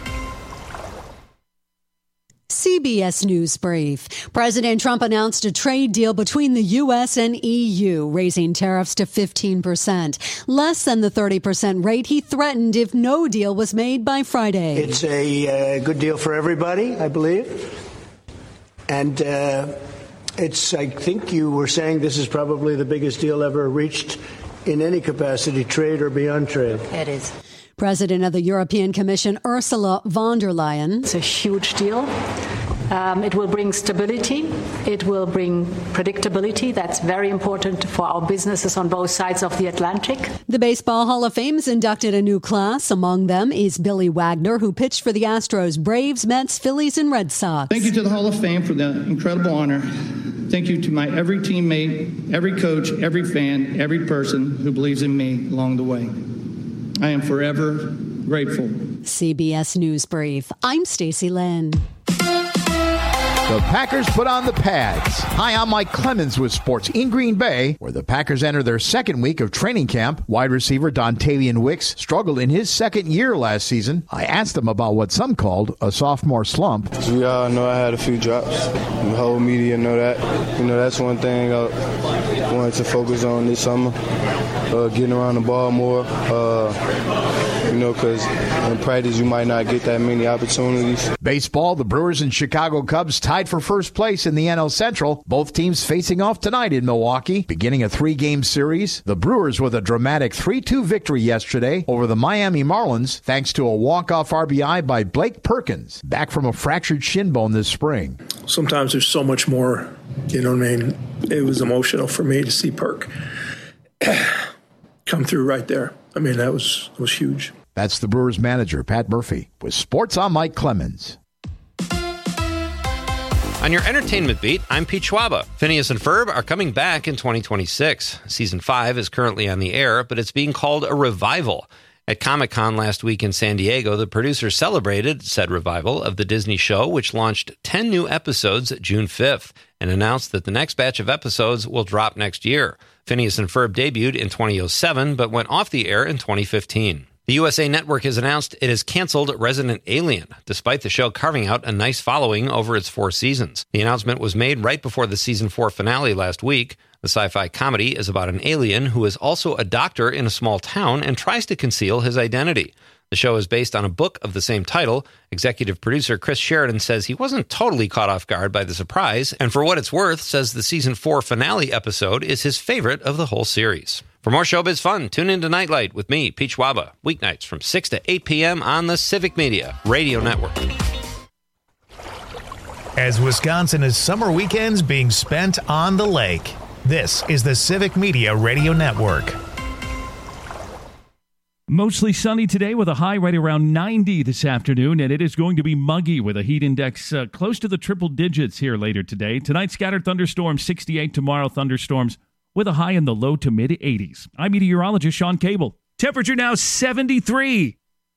C B S News Brief. President Trump announced a trade deal between the U S and E U, raising tariffs to fifteen percent, less than the thirty percent rate he threatened if no deal was made by Friday. It's a uh, good deal for everybody, I believe. And uh, it's, I think you were saying this is probably the biggest deal ever reached in any capacity, trade or beyond trade. It is. President of the European Commission, Ursula von der Leyen. It's a huge deal. Um, it will bring stability. It will bring predictability. That's very important for our businesses on both sides of the Atlantic. The Baseball Hall of Fame has inducted a new class. Among them is Billy Wagner, who pitched for the Astros, Braves, Mets, Phillies, and Red Sox. Thank you to the Hall of Fame for the incredible honor. Thank you to my every teammate, every coach, every fan, every person who believes in me along the way. I am forever grateful. C B S News Brief. I'm Stacey Lynn. The Packers put on the pads. Hi, I'm Mike Clemens with sports in Green Bay, where the Packers enter their second week of training camp. Wide receiver Dontavian Wicks struggled in his second year last season. I asked him about what some called a sophomore slump. We all know I had a few drops. The whole media know that. You know, that's one thing I wanted to focus on this summer, uh, getting around the ball more. Uh, you know, because in practice you might not get that many opportunities. Baseball, the Brewers and Chicago Cubs tied for first place in the N L Central. Both teams facing off tonight in Milwaukee, beginning a three-game series. The Brewers with a dramatic three two victory yesterday over the Miami Marlins, thanks to a walk-off R B I by Blake Perkins, back from a fractured shin bone this spring. Sometimes there's so much more, you know what I mean? It was emotional for me to see Perk come through right there. I mean, that was, that was huge. That's the Brewers manager, Pat Murphy, with Sports on Mike Clemens. On your entertainment beat, I'm Pete Schwaba. Phineas and Ferb are coming back in twenty twenty-six. Season five is currently on the air, but it's being called a revival. At Comic-Con last week in San Diego, the producers celebrated said revival of the Disney show, which launched ten new episodes June fifth, and announced that the next batch of episodes will drop next year. Phineas and Ferb debuted in two thousand seven, but went off the air in twenty fifteen. The U S A Network has announced it has canceled Resident Alien, despite the show carving out a nice following over its four seasons. The announcement was made right before the season four finale last week. The sci-fi comedy is about an alien who is also a doctor in a small town and tries to conceal his identity. The show is based on a book of the same title. Executive producer Chris Sheridan says he wasn't totally caught off guard by the surprise, and for what it's worth, says the season four finale episode is his favorite of the whole series. For more showbiz fun, tune in to Nightlight with me, Pete Schwaba, weeknights from six to eight p.m. on the Civic Media Radio Network. As Wisconsin is summer weekends being spent on the lake, this is the Civic Media Radio Network. Mostly sunny today with a high right around ninety this afternoon, and it is going to be muggy with a heat index uh, close to the triple digits here later today. Tonight, scattered thunderstorms, sixty-eight. Tomorrow, thunderstorms with a high in the low to mid eighties. I'm meteorologist Sean Cable. Temperature now seventy-three.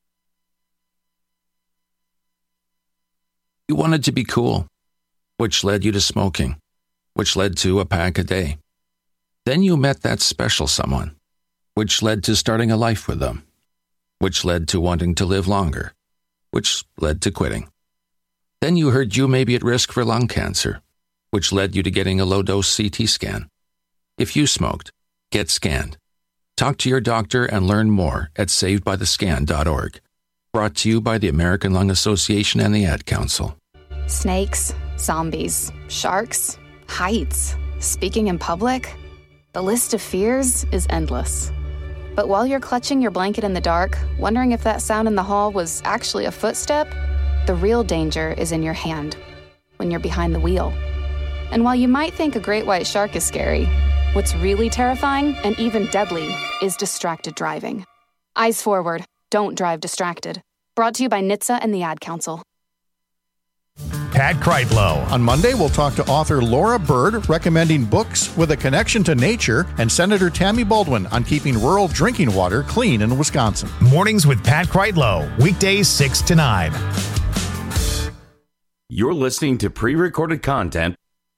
You wanted to be cool, which led you to smoking, which led to a pack a day. Then you met that special someone, which led to starting a life with them, which led to wanting to live longer, which led to quitting. Then you heard you may be at risk for lung cancer, which led you to getting a low-dose C T scan. If you smoked, get scanned. Talk to your doctor and learn more at saved by the scan dot org. Brought to you by the American Lung Association and the Ad Council. Snakes, zombies, sharks, heights, speaking in public. The list of fears is endless. But while you're clutching your blanket in the dark, wondering if that sound in the hall was actually a footstep, the real danger is in your hand, when you're behind the wheel. And while you might think a great white shark is scary, what's really terrifying and even deadly is distracted driving. Eyes forward, don't drive distracted. Brought to you by N H T S A and the Ad Council. Pat Kreitlow. On Monday, we'll talk to author Laura Bird, recommending books with a connection to nature, and Senator Tammy Baldwin on keeping rural drinking water clean in Wisconsin. Mornings with Pat Kreitlow, weekdays six to nine. You're listening to pre-recorded content.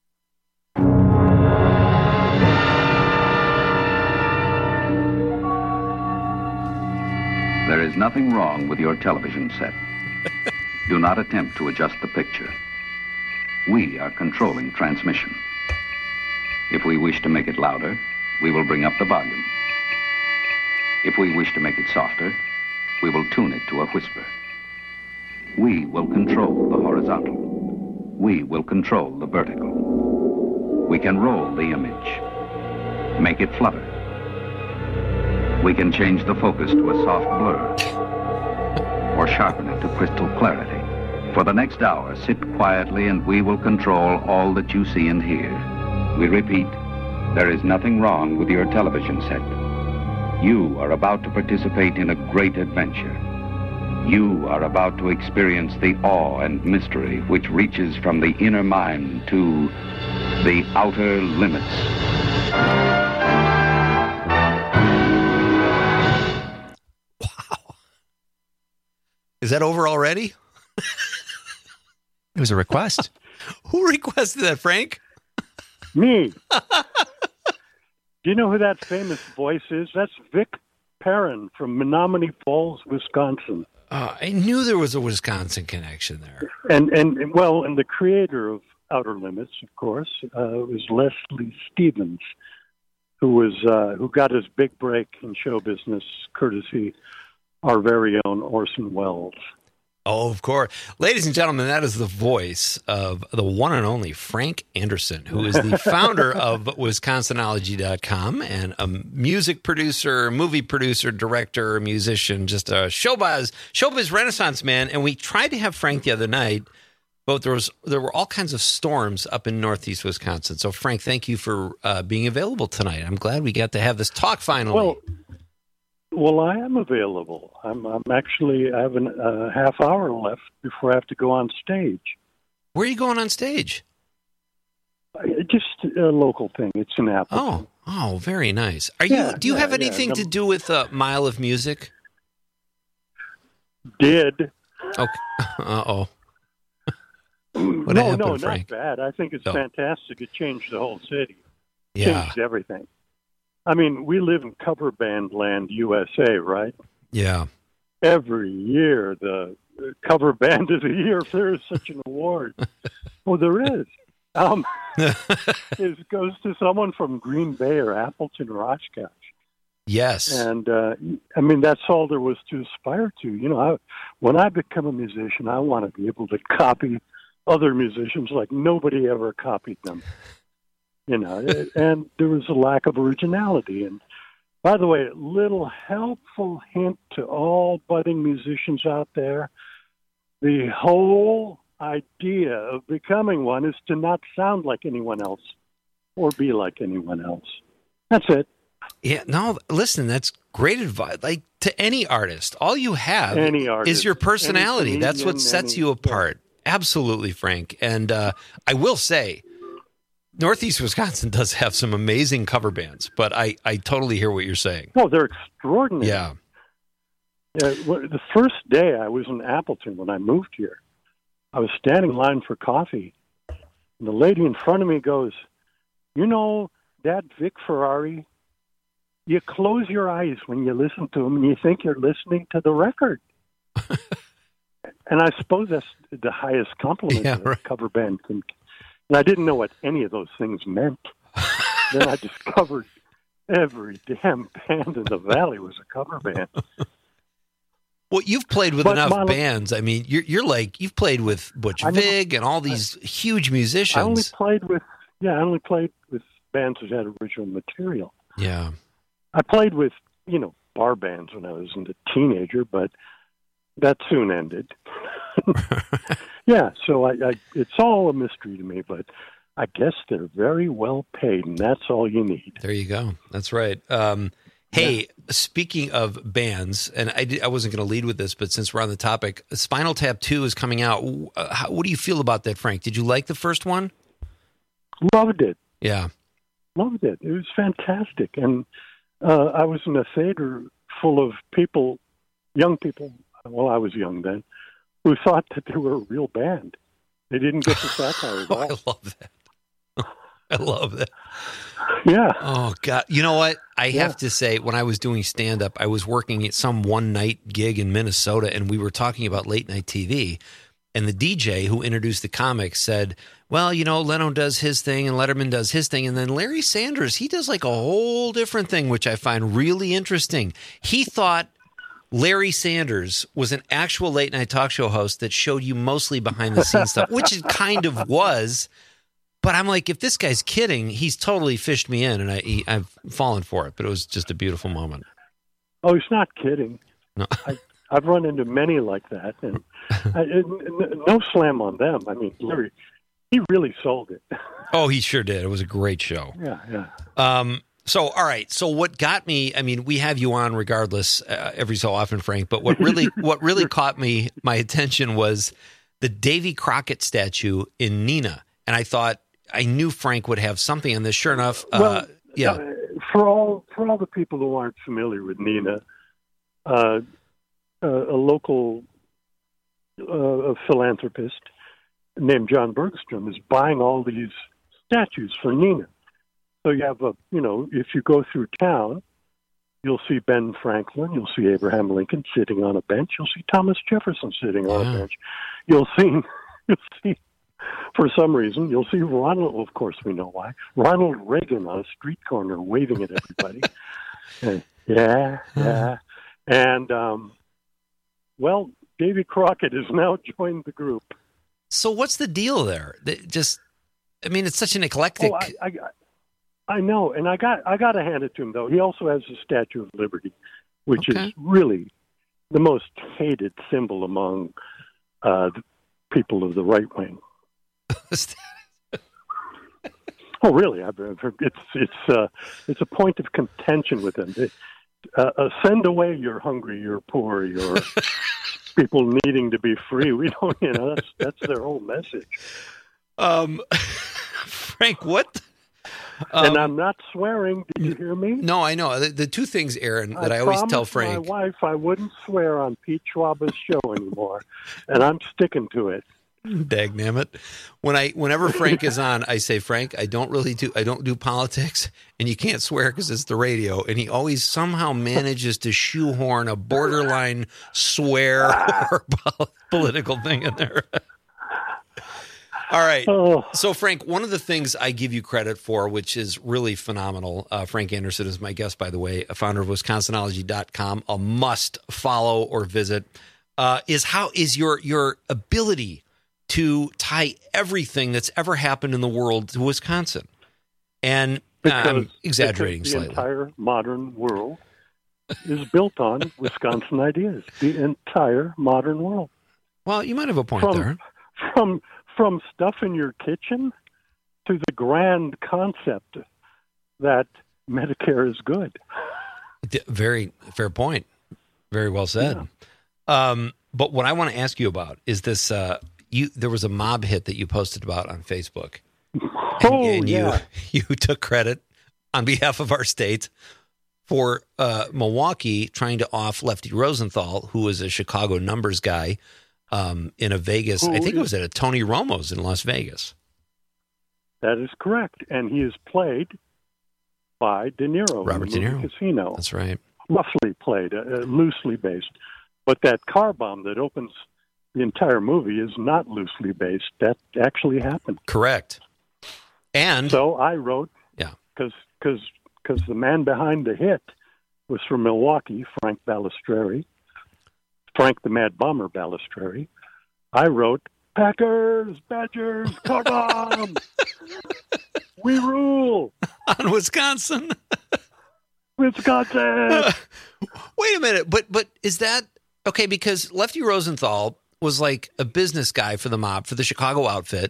There is nothing wrong with your television set. Do not attempt to adjust the picture. We are controlling transmission. If we wish to make it louder, we will bring up the volume. If we wish to make it softer, we will tune it to a whisper. We will control the horizontal. We will control the vertical. We can roll the image, make it flutter. We can change the focus to a soft blur, or sharpen it to crystal clarity. For the next hour, sit quietly and we will control all that you see and hear. We repeat, there is nothing wrong with your television set. You are about to participate in a great adventure. You are about to experience the awe and mystery which reaches from the inner mind to the outer limits. Is that over already? It was a request. Who requested that, Frank? Me. Do you know who that famous voice is? That's Vic Perrin from Menominee Falls, Wisconsin. Uh, I knew there was a Wisconsin connection there. And, and well, and the creator of Outer Limits, of course, uh, was Leslie Stevens, who was uh, who got his big break in show business courtesy our very own Orson Welles. Oh, of course. Ladies and gentlemen, that is the voice of the one and only Frank Anderson, who is the founder of Wisconsinology dot com and a music producer, movie producer, director, musician, just a showbiz, showbiz renaissance man. And we tried to have Frank the other night, but there was there were all kinds of storms up in northeast Wisconsin. So, Frank, thank you for uh, being available tonight. I'm glad we got to have this talk finally. Well, Well, I am available. I'm, I'm actually, I have a uh, half hour left before I have to go on stage. Where are you going on stage? Uh, just a local thing. It's in Appleton. Oh, oh, very nice. Are Yeah, you? Do you yeah, have anything yeah. to do with uh, Mile of Music? Did. Okay. Uh-oh. What no, happened, no, Frank? not bad. I think it's Oh. fantastic. It changed the whole city. Yeah. Changed everything. I mean, we live in cover band land, U S A, right? Yeah. Every year, the cover band of the year, if there is such an award. Well, there is. Um, it goes to someone from Green Bay or Appleton or Oshkosh. Yes. And, uh, I mean, that's all there was to aspire to. You know, I, when I become a musician, I want to be able to copy other musicians like nobody ever copied them. You know, and there was a lack of originality. And by the way, a little helpful hint to all budding musicians out there, the whole idea of becoming one is to not sound like anyone else or be like anyone else. That's it. Yeah, no, listen, that's great advice. Like to any artist, all you have Any artist, is your personality. any That's what comedian, sets any- you apart. Absolutely, Frank. And uh, I will say, Northeast Wisconsin does have some amazing cover bands, but I, I totally hear what you're saying. No, they're extraordinary. Yeah. Uh, wh- the first day I was in Appleton when I moved here, I was standing in line for coffee, and the lady in front of me goes, "You know, that Vic Ferrari, you close your eyes when you listen to him, and you think you're listening to the record." And I suppose that's the highest compliment Yeah, a cover band can. And I didn't know what any of those things meant. Then I discovered every damn band in the valley was a cover band. Well, you've played with But enough Milo- bands. I mean, you're you're like you've played with Butch I know. Vig and all these huge musicians. I only played with yeah, I only played with bands that had original material. Yeah. I played with, you know, bar bands when I was a teenager, but that soon ended. Yeah, so I, I it's all a mystery to me, but I guess they're very well paid, and that's all you need. There you go. That's right. Um, Hey, Yeah. speaking of bands, and I, did, I wasn't going to lead with this, but since we're on the topic, Spinal Tap two is coming out. Uh, how, what do you feel about that, Frank? Did you like the first one? Loved it. Yeah. Loved it. It was fantastic. And uh, I was in a theater full of people, young people, well, I was young then, who thought that they were a real band. They didn't get the satire at all. I love that. I love that. Yeah. Oh, God. You know what? I Yeah. have to say, when I was doing stand-up, I was working at some one-night gig in Minnesota, and we were talking about late-night T V. And the D J who introduced the comics said, well, you know, Leno does his thing and Letterman does his thing. And then Larry Sanders, he does like a whole different thing, which I find really interesting. He thought Larry Sanders was an actual late-night talk show host that showed you mostly behind-the-scenes stuff, which it kind of was. But I'm like, if this guy's kidding, he's totally fished me in, and I, he, I've fallen for it. But it was just a beautiful moment. Oh, he's not kidding. No. I, I've run into many like that, and I, and no slam on them. I mean, Larry, he really sold it. Oh, he sure did. It was a great show. Yeah, yeah. Um, so, all right. So, what got me? I mean, we have you on regardless uh, every so often, Frank. But what really, what really caught me, my attention was the Davy Crockett statue in Neenah, and I thought I knew Frank would have something on this. Sure enough, uh, Well, yeah. uh, for all for all the people who aren't familiar with Neenah, uh, uh, a local uh, a philanthropist named John Bergstrom is buying all these statues for Neenah. So you have a, you know, if you go through town, you'll see Ben Franklin, you'll see Abraham Lincoln sitting on a bench, you'll see Thomas Jefferson sitting on a bench, you'll see, you'll see, for some reason, you'll see Ronald. Of course, we know why. Ronald Reagan on a street corner waving at everybody. And, yeah, yeah, and um, well, Davy Crockett has now joined the group. So, what's the deal there? That just, I mean, it's such an eclectic. Oh, I, I, I know, and I got I got to hand it to him though. He also has the Statue of Liberty, which Okay. is really the most hated symbol among uh, the people of the right wing. Oh, really? I've, I've heard it's it's uh, it's a point of contention with them. They, uh, uh, send away you're hungry, you're poor, you're people needing to be free. We don't, you know, that's that's their whole message. Um, Frank, what? Um, and I'm not swearing. Did you hear me? No, I know. The, the two things, Aaron, that I, always tell promised Frank. my wife I wouldn't swear on Pete Schwaba's show anymore, and I'm sticking to it. Dagnammit. When I, whenever Frank is on, I say, Frank, I don't really do, I don't do politics, and you can't swear because it's the radio. And he always somehow manages to shoehorn a borderline swear or political thing in there. All right. Oh. So, Frank, one of the things I give you credit for, which is really phenomenal, uh, Frank Anderson is my guest, by the way, a founder of Wisconsinology dot com, a must follow or visit, uh, is how is your your ability to tie everything that's ever happened in the world to Wisconsin. And uh, I'm exaggerating because the slightly. entire modern world is built on Wisconsin ideas. The entire modern world. Well, you might have a point from, there. From from stuff in your kitchen to the grand concept that Medicare is good. D- Very fair point. Very well said. Yeah. Um, but what I want to ask you about is this. Uh, you there was a mob hit that you posted about on Facebook. And, oh, and you, yeah. you took credit on behalf of our state for uh, Milwaukee trying to off Lefty Rosenthal, who was a Chicago numbers guy um, in a Vegas. Who I think is- it was at a Tony Romo's in Las Vegas. That is correct. And he is played by De Niro. Robert in the De movie Niro. Casino. That's right. Roughly played, uh, uh, loosely based. But that car bomb that opens the entire movie is not loosely based. That actually happened. Correct. And so I wrote, yeah, because because because the man behind the hit was from Milwaukee, Frank Balistreri, Frank the Mad Bomber Balistreri. I wrote, Packers, Badgers, car bomb, we rule on Wisconsin. Wisconsin. Wait a minute, but but is that okay? Because Lefty Rosenthal was like a business guy for the mob, for the Chicago outfit,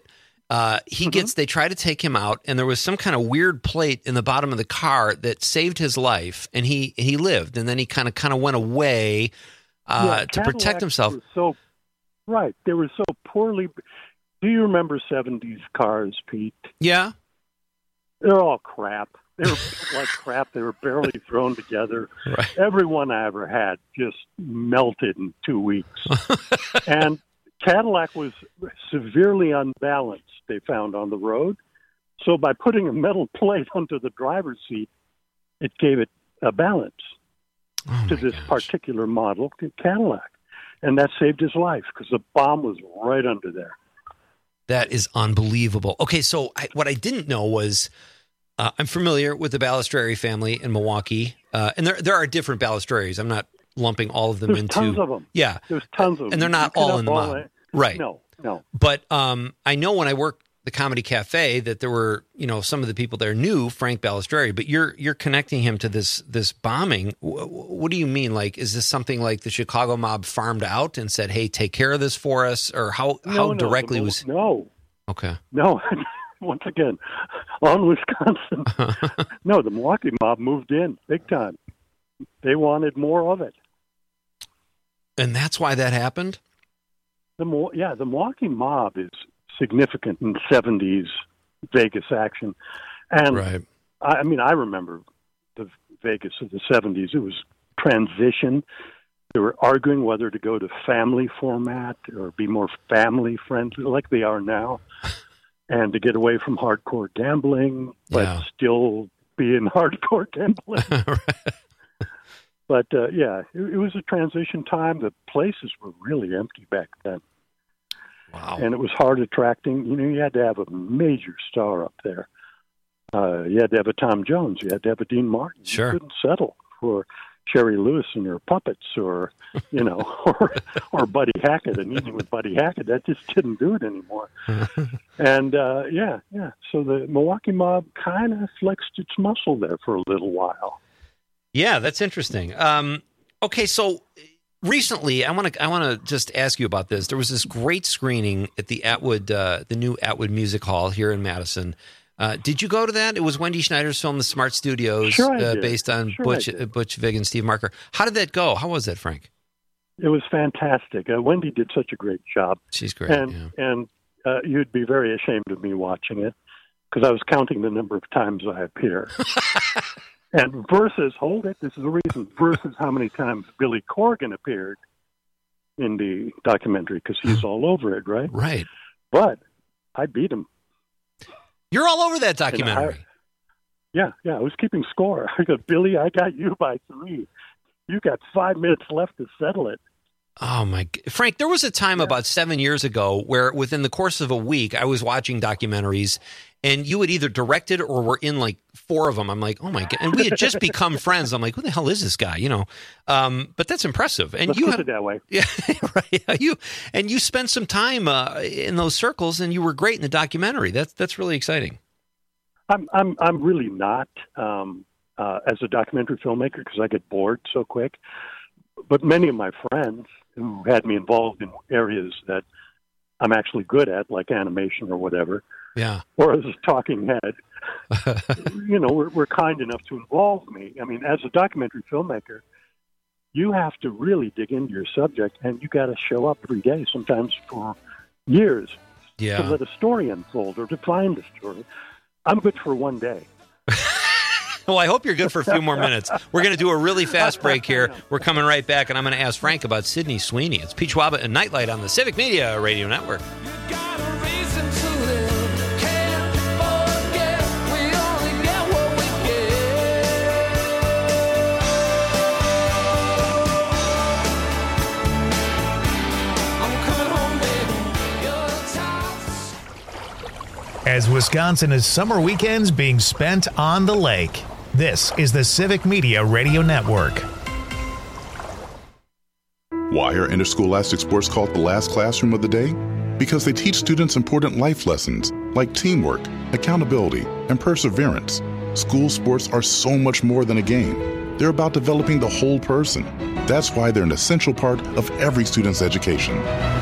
Uh, he Mm-hmm. gets, they try to take him out, and there was some kind of weird plate in the bottom of the car that saved his life, and he, he lived, and then he kind of kind of went away uh, Yeah, to protect Cadillacs himself. were so right, they were so poorly. Do you remember seventies cars, Pete? Yeah, they're all crap. They were like crap. They were barely thrown together. Right. Every one I ever had just melted in two weeks. And Cadillac was severely unbalanced, they found on the road. So by putting a metal plate onto the driver's seat, it gave it a balance oh to this gosh. particular model Cadillac. And that saved his life because the bomb was right under there. That is unbelievable. Okay, so I, what I didn't know was uh, I'm familiar with the Balistreri family in Milwaukee, uh, and there there are different Balistreri's. I'm not lumping all of them There's into tons of them. Yeah, There's tons of them. and they're not You all cannot in the all mob, it. right? No, no. But um, I know when I worked the Comedy Cafe that there were, you know, some of the people there knew Frank Balistreri, but you're you're connecting him to this this bombing. W- what do you mean? Like, is this something like the Chicago mob farmed out and said, "Hey, take care of this for us," or how No, how no, directly the- was? No, Okay. no. Once again, on Wisconsin. No, the Milwaukee mob moved in big time. They wanted more of it. And that's why that happened? The Mil- yeah, the Milwaukee mob is significant in seventies Vegas action. And Right. I, I mean, I remember the Vegas of the seventies. It was transition. They were arguing whether to go to family format or be more family friendly like they are now, and to get away from hardcore gambling, but Yeah. still be in hardcore gambling. But uh, yeah, it, it was a transition time. The places were really empty back then. Wow. And it was hard attracting. You know, you had to have a major star up there. Uh, you had to have a Tom Jones. You had to have a Dean Martin. Sure. You couldn't settle for Sherry Lewis and her puppets, or you know, or or Buddy Hackett. And even with Buddy Hackett, that just didn't do it anymore. And uh, yeah, yeah. So the Milwaukee mob kind of flexed its muscle there for a little while. Yeah, that's interesting. Um, okay, so recently, I want to I want to just ask you about this. There was this great screening at the Atwood, uh, the new Atwood Music Hall here in Madison. Uh, did you go to that? It was Wendy Schneider's film, The Smart Studios, Sure I uh, did. based on Sure I Butch did. Butch Vig and Steve Marker. How did that go? How was that, Frank? It was fantastic. Uh, Wendy did such a great job. She's great. And yeah. and uh, you'd be very ashamed of me watching it because I was counting the number of times I appear. And versus, hold it, this is the reason, versus how many times Billy Corgan appeared in the documentary, because he's all over it, right? Right. But I beat him. You're all over that And I- documentary. yeah, yeah, I was keeping score. I go, Billy, I got you by three. You got five minutes left to settle it. Oh my, g- Frank, there was a time about seven years ago where within the course of a week, I was watching documentaries and you had either directed or were in like four of them. I'm like, oh my God. And we had just become friends. I'm like, who the hell is this guy? You know? Um, but that's impressive. And Let's you keep have, it that way. yeah, right. You, and you spent some time uh, in those circles and you were great in the documentary. That's, that's really exciting. I'm I'm I'm really not um, uh, as a documentary filmmaker because I get bored so quick. But many of my friends who had me involved in areas that I'm actually good at, like animation or whatever, Yeah. or as a talking head, you know, were, were kind enough to involve me. I mean, as a documentary filmmaker, you have to really dig into your subject, and you got to show up every day, sometimes for years, Yeah. to let a story unfold or to find a story. I'm good for one day. Well, I hope you're good for a few more minutes. We're going to do a really fast break here. We're coming right back, and I'm going to ask Frank about Sydney Sweeney. It's Pete Schwaba and Nightlight on the Civic Media Radio Network. As Wisconsin is summer weekends being spent on the lake. This is the Civic Media Radio Network. Why are interscholastic sports called the last classroom of the day? Because they teach students important life lessons like teamwork, accountability, and perseverance. School sports are so much more than a game. They're about developing the whole person. That's why they're an essential part of every student's education.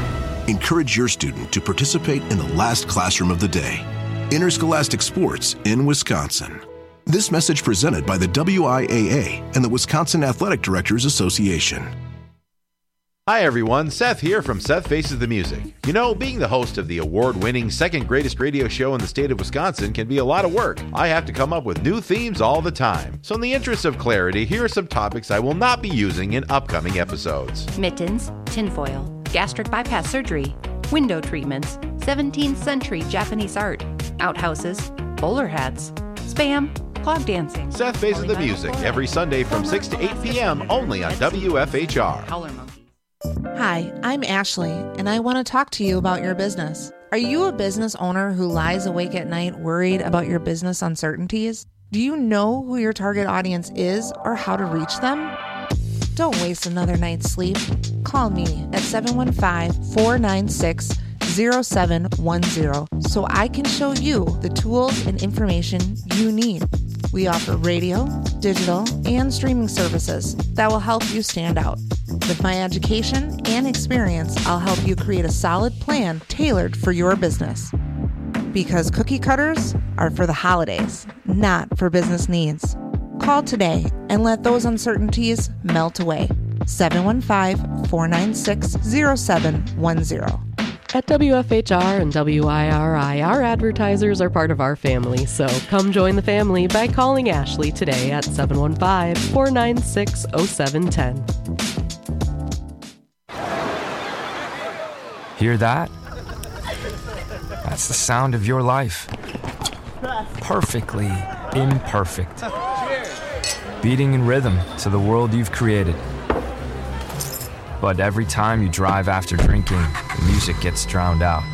Encourage your student to participate in the last classroom of the day. Interscholastic Sports in Wisconsin. This message presented by the W I A A and the Wisconsin Athletic Directors Association. Hi everyone, Seth here from Seth Faces the Music. You know, being the host of the award-winning second greatest radio show in the state of Wisconsin can be a lot of work. I have to come up with new themes all the time. So in the interest of clarity, here are some topics I will not be using in upcoming episodes. Mittens, tinfoil, gastric bypass surgery, window treatments, seventeenth century Japanese art, outhouses, bowler hats, spam, clog dancing. Seth Faces the Music every Sunday from six to eight p.m. only on W F H R. Hi, I'm Ashley, and I want to talk to you about your business. Are you a business owner who lies awake at night worried about your business uncertainties? Do you know who your target audience is or how to reach them? Don't waste another night's sleep. Call me at seven one five, four nine six, zero seven one zero so I can show you the tools and information you need. We offer radio, digital, and streaming services that will help you stand out. With my education and experience, I'll help you create a solid plan tailored for your business. Because cookie cutters are for the holidays, not for business needs. Call today and let those uncertainties melt away. seven one five, four nine six, zero seven one zero. At W F H R and W I R I, our advertisers are part of our family, so come join the family by calling Ashley today at seven one five, four nine six, zero seven one zero. Hear that? That's the sound of your life. Perfectly imperfect. Beating in rhythm to the world you've created. But every time you drive after drinking, the music gets drowned out.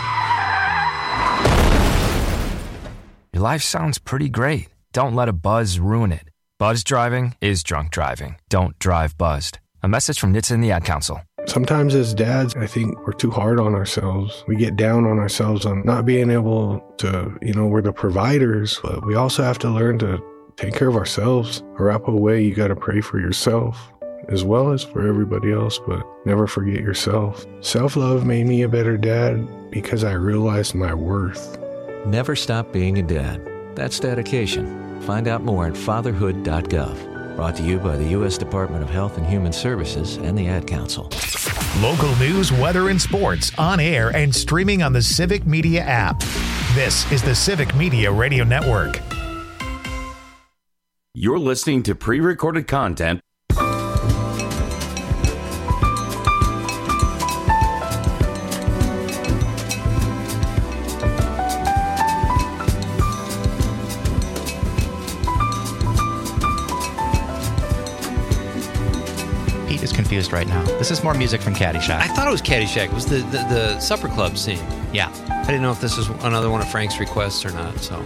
Your life sounds pretty great. Don't let a buzz ruin it. Buzz driving is drunk driving. Don't drive buzzed. A message from N H T S A and the Ad Council. Sometimes as dads, I think we're too hard on ourselves. We get down on ourselves on not being able to, you know, we're the providers, but we also have to learn to take care of ourselves. Arapahoe way, you got to pray for yourself as well as for everybody else, but never forget yourself. Self-love made me a better dad because I realized my worth. Never stop being a dad. That's dedication. Find out more at fatherhood dot gov. Brought to you by the U S Department of Health and Human Services and the Ad Council. Local news, weather, and sports on air and streaming on the Civic Media app. This is the Civic Media Radio Network. You're listening to pre-recorded content. Confused right now. This is more music from Caddyshack. I thought it was Caddyshack. It was the, the, the supper club scene. Yeah. I didn't know if this was another one of Frank's requests or not, so.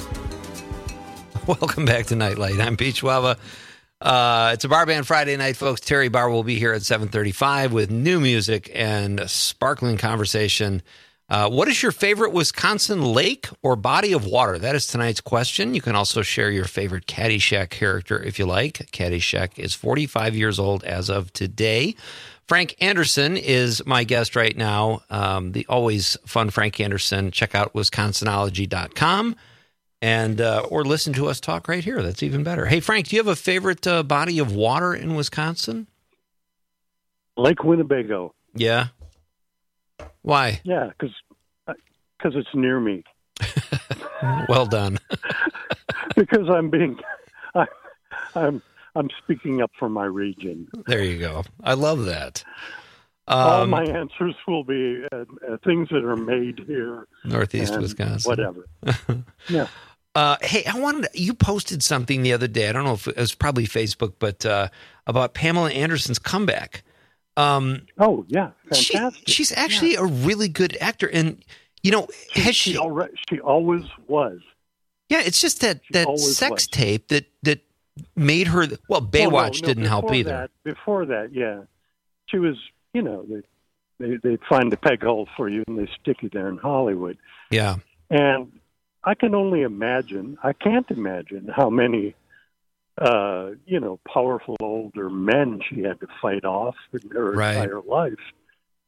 Welcome back to Nightlight. I'm Pete Schwaba. Uh, it's a Bar Band Friday night, folks. Terry Barr will be here at seven thirty-five with new music and sparkling conversation. Uh, what is your favorite Wisconsin lake or body of water? That is tonight's question. You can also share your favorite Caddyshack character if you like. Caddyshack is forty-five years old as of today. Frank Anderson is my guest right now. Um, the always fun Frank Anderson. Check out wisconsinology dot com and uh, or listen to us talk right here. That's even better. Hey, Frank, do you have a favorite uh, body of water in Wisconsin? Lake Winnebago. Yeah. Why? Yeah, because because it's near me. Well done. Because I'm being, I, I'm I'm speaking up for my region. There you go. I love that. Um, All Um, my answers will be uh, uh, things that are made here, Northeast and Wisconsin. whatever. Yeah. Uh, hey, I wanted to, you posted something the other day. I don't know if it was probably Facebook, but uh, about Pamela Anderson's comeback. Um, oh yeah, fantastic. She, she's actually yeah. a really good actor, and you know, has she? She, already, she always was. Yeah, it's just that She that always sex was. tape that that made her. Well, Baywatch Oh, no, no, didn't help before either. That, before that, yeah, she was. You know, they they they find a peg hole for you and they stick you there in Hollywood. Yeah, and I can only imagine. I can't imagine how many. Uh, you know, powerful older men she had to fight off in her Right. entire life.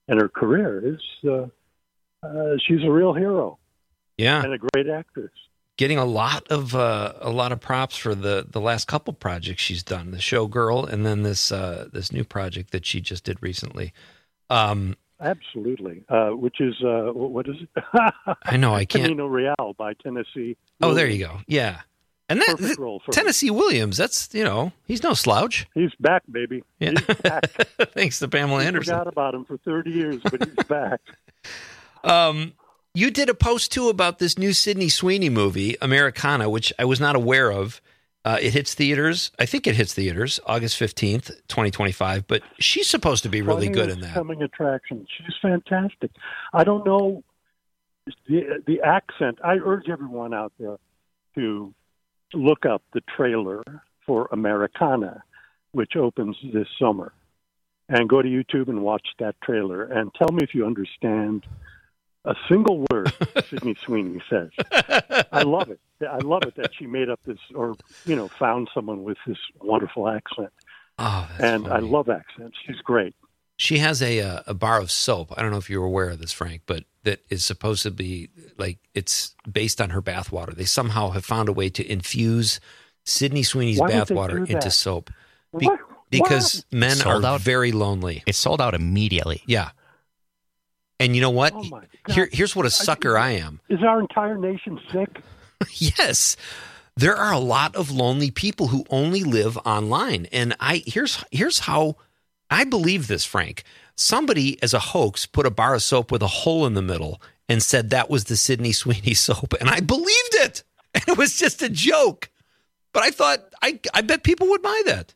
and her career is uh, uh, she's a real hero. Yeah, and a great actress. Getting a lot of uh, a lot of props for the, the last couple projects she's done, the Showgirl, and then this uh, this new project that she just did recently. Um, Absolutely, uh, which is uh, what is it? I know I can't. Camino Real by Tennessee. Oh, there you go. Yeah, and that th- Tennessee him. Williams. That's you know he's no slouch. He's back, baby. Yeah. He's back. Thanks to Pamela we Anderson. Forgot about him for thirty years, but he's back. Um. You did a post, too, about this new Sydney Sweeney movie, Americana, which I was not aware of. Uh, it hits theaters. I think it hits theaters August fifteenth, twenty twenty-five, but she's supposed to be really good in that. Coming attraction. She's fantastic. I don't know the, the accent. I urge everyone out there to look up the trailer for Americana, which opens this summer, and go to YouTube and watch that trailer and tell me if you understand a single word Sydney Sweeney says. I love it. I love it that she made up this, or, you know, found someone with this wonderful accent. Oh, that's and funny. I love accents. She's great. She has a uh, a bar of soap. I don't know if you're aware of this, Frank, but that is supposed to be, like, it's based on her bathwater. They somehow have found a way to infuse Sydney Sweeney's Why would they bathwater do into that? soap. Be- What? because What? men Sold are out? very lonely. It sold out immediately. Yeah. And you know what? Oh, my God. Here, here's what a sucker I am. Is our entire nation sick? Yes. There are a lot of lonely people who only live online. And I here's here's how I believe this, Frank. Somebody, as a hoax, put a bar of soap with a hole in the middle and said that was the Sydney Sweeney soap. And I believed it. And it was just a joke. But I thought, I, I bet people would buy that.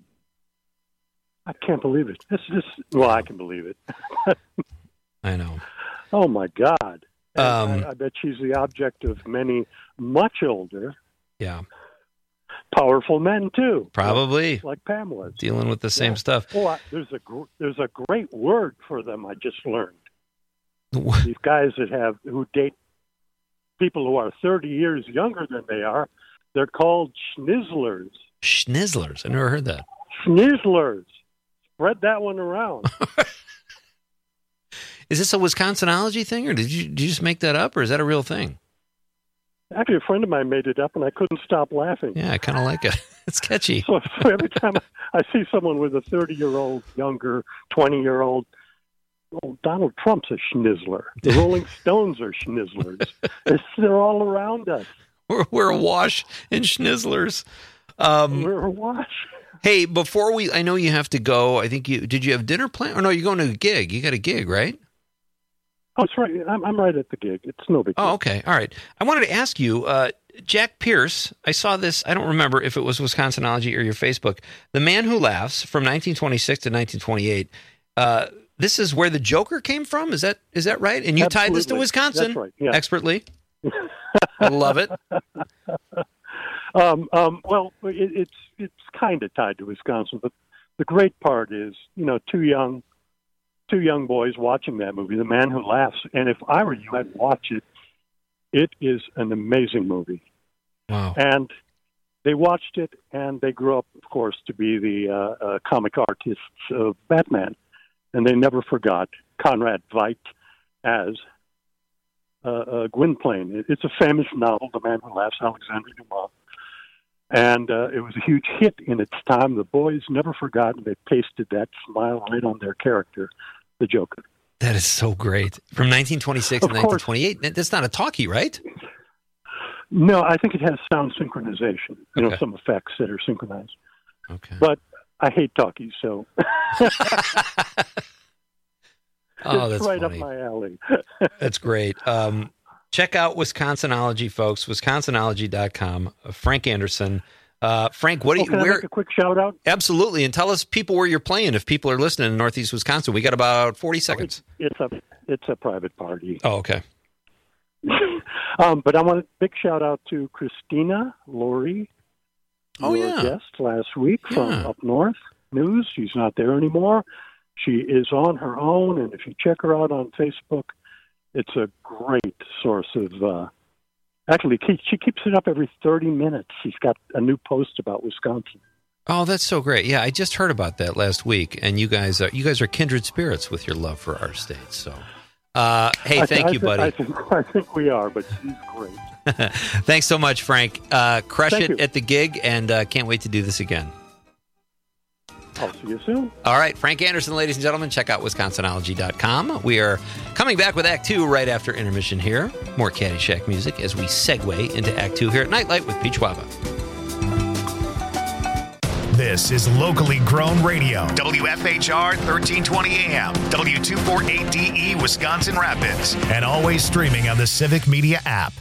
I can't believe it. It's just, well, I can believe it. I know. Oh, my God. And Um, I, I bet she's the object of many much older, Yeah, powerful men, too. probably. Like, like Pamela. Dealing with the same Yeah. stuff. Oh, I, there's a gr- there's a great word for them. I just learned. These guys that have who date people who are thirty years younger than they are, they're called schnizzlers. Schnizzlers. I never heard that. Schnizzlers. Spread that one around. Is this a Wisconsinology thing, or did you did you just make that up, or is that a real thing? Actually, a friend of mine made it up, and I couldn't stop laughing. Yeah, I kind of like it. It's catchy. So, so every time I see someone with a thirty-year-old, younger, twenty-year-old, oh, Donald Trump's a schnizzler. The Rolling Stones are schnizzlers. It's, they're all around us. We're, we're awash in schnizzlers. Um, we're awash. Hey, before we, I know you have to go. I think you did. You have dinner planned? Or no, you're going to a gig. You got a gig, right? Oh, that's right. I'm, I'm right at the gig. It's no big deal. Oh, okay. All right. I wanted to ask you, uh, Jack Pierce, I saw this. I don't remember if it was Wisconsinology or your Facebook. The Man Who Laughs from nineteen twenty-six to nineteen twenty-eight. Uh, this is where the Joker came from. Is that is that right? And you tied this to Absolutely. Wisconsin That's right. Yeah. expertly. I love it. Um, um, well, it, it's it's kind of tied to Wisconsin, but the great part is, you know, two young, two young boys watching that movie, The Man Who Laughs. And if I were you, I'd watch it. It is an amazing movie. Wow. And they watched it, and they grew up, of course, to be the uh, uh, comic artists of Batman, and they never forgot Conrad Veidt as uh, uh, Gwynplaine. It, it's a famous novel, The Man Who Laughs, Alexander Dumas. And uh, it was a huge hit in its time. The boys never forgot, and they pasted that smile right on their character, the Joker. That is so great. From nineteen twenty-six Of to nineteen twenty-eight. That's not a talkie, right? No, I think it has sound synchronization, you know, Okay. some effects that are synchronized. Okay. But I hate talkies, so Oh, it's that's right funny. up my alley. That's great. Um, check out Wisconsinology, folks. Wisconsinology dot com. Uh, Frank Anderson. Uh, Frank, what do Oh, you? can I Where? make a quick shout out? Absolutely, and tell us people where you're playing if people are listening in Northeast Wisconsin. We got about forty seconds. It's a it's a private party. Oh, okay. Um, but I want a big shout out to Christina Laurie, Oh, your yeah. guest last week from Yeah. Up North News. She's not there anymore. She is on her own, and if you check her out on Facebook, it's a great source of. Uh, actually, ke- she keeps it up every thirty minutes. She's got a new post about Wisconsin. Oh, that's so great. Yeah, I just heard about that last week, and you guys are you guys are kindred spirits with your love for our state. So, uh, hey, thank I, I you, th- buddy. I think, I think we are, but she's great. Thanks so much, Frank. Uh, crush Thank it you. at the gig, and uh, can't wait to do this again. I'll see you soon. All right, Frank Anderson, ladies and gentlemen, check out Wisconsinology dot com. We are coming back with Act Two right after intermission here. More Caddyshack music as we segue into Act Two here at Nightlight with Peach Waba. This is locally grown radio. W F H R thirteen twenty A M, W two forty-eight D E, Wisconsin Rapids, and always streaming on the Civic Media app.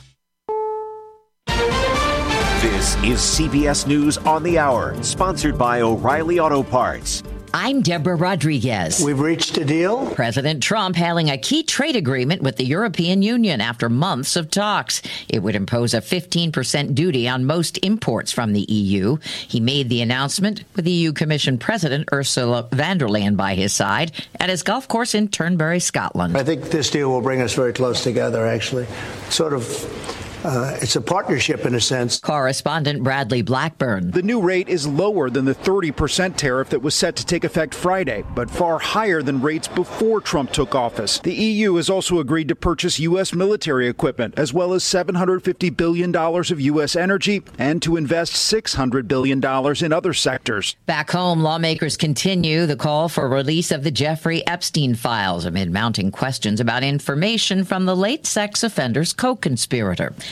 This is C B S News on the Hour, sponsored by O'Reilly Auto Parts. I'm Deborah Rodriguez. We've reached a deal. President Trump hailing a key trade agreement with the European Union after months of talks. It would impose a fifteen percent duty on most imports from the E U. He made the announcement with E U Commission President Ursula von der Leyen by his side at his golf course in Turnberry, Scotland. I think this deal will bring us very close together, actually. Sort of... Uh, it's a partnership in a sense. Correspondent Bradley Blackburn. The new rate is lower than the thirty percent tariff that was set to take effect Friday, but far higher than rates before Trump took office. The E U has also agreed to purchase U S military equipment, as well as seven hundred fifty billion dollars of U S energy, and to invest six hundred billion dollars in other sectors. Back home, lawmakers continue the call for release of the Jeffrey Epstein files amid mounting questions about information from the late sex offender's co-conspirator.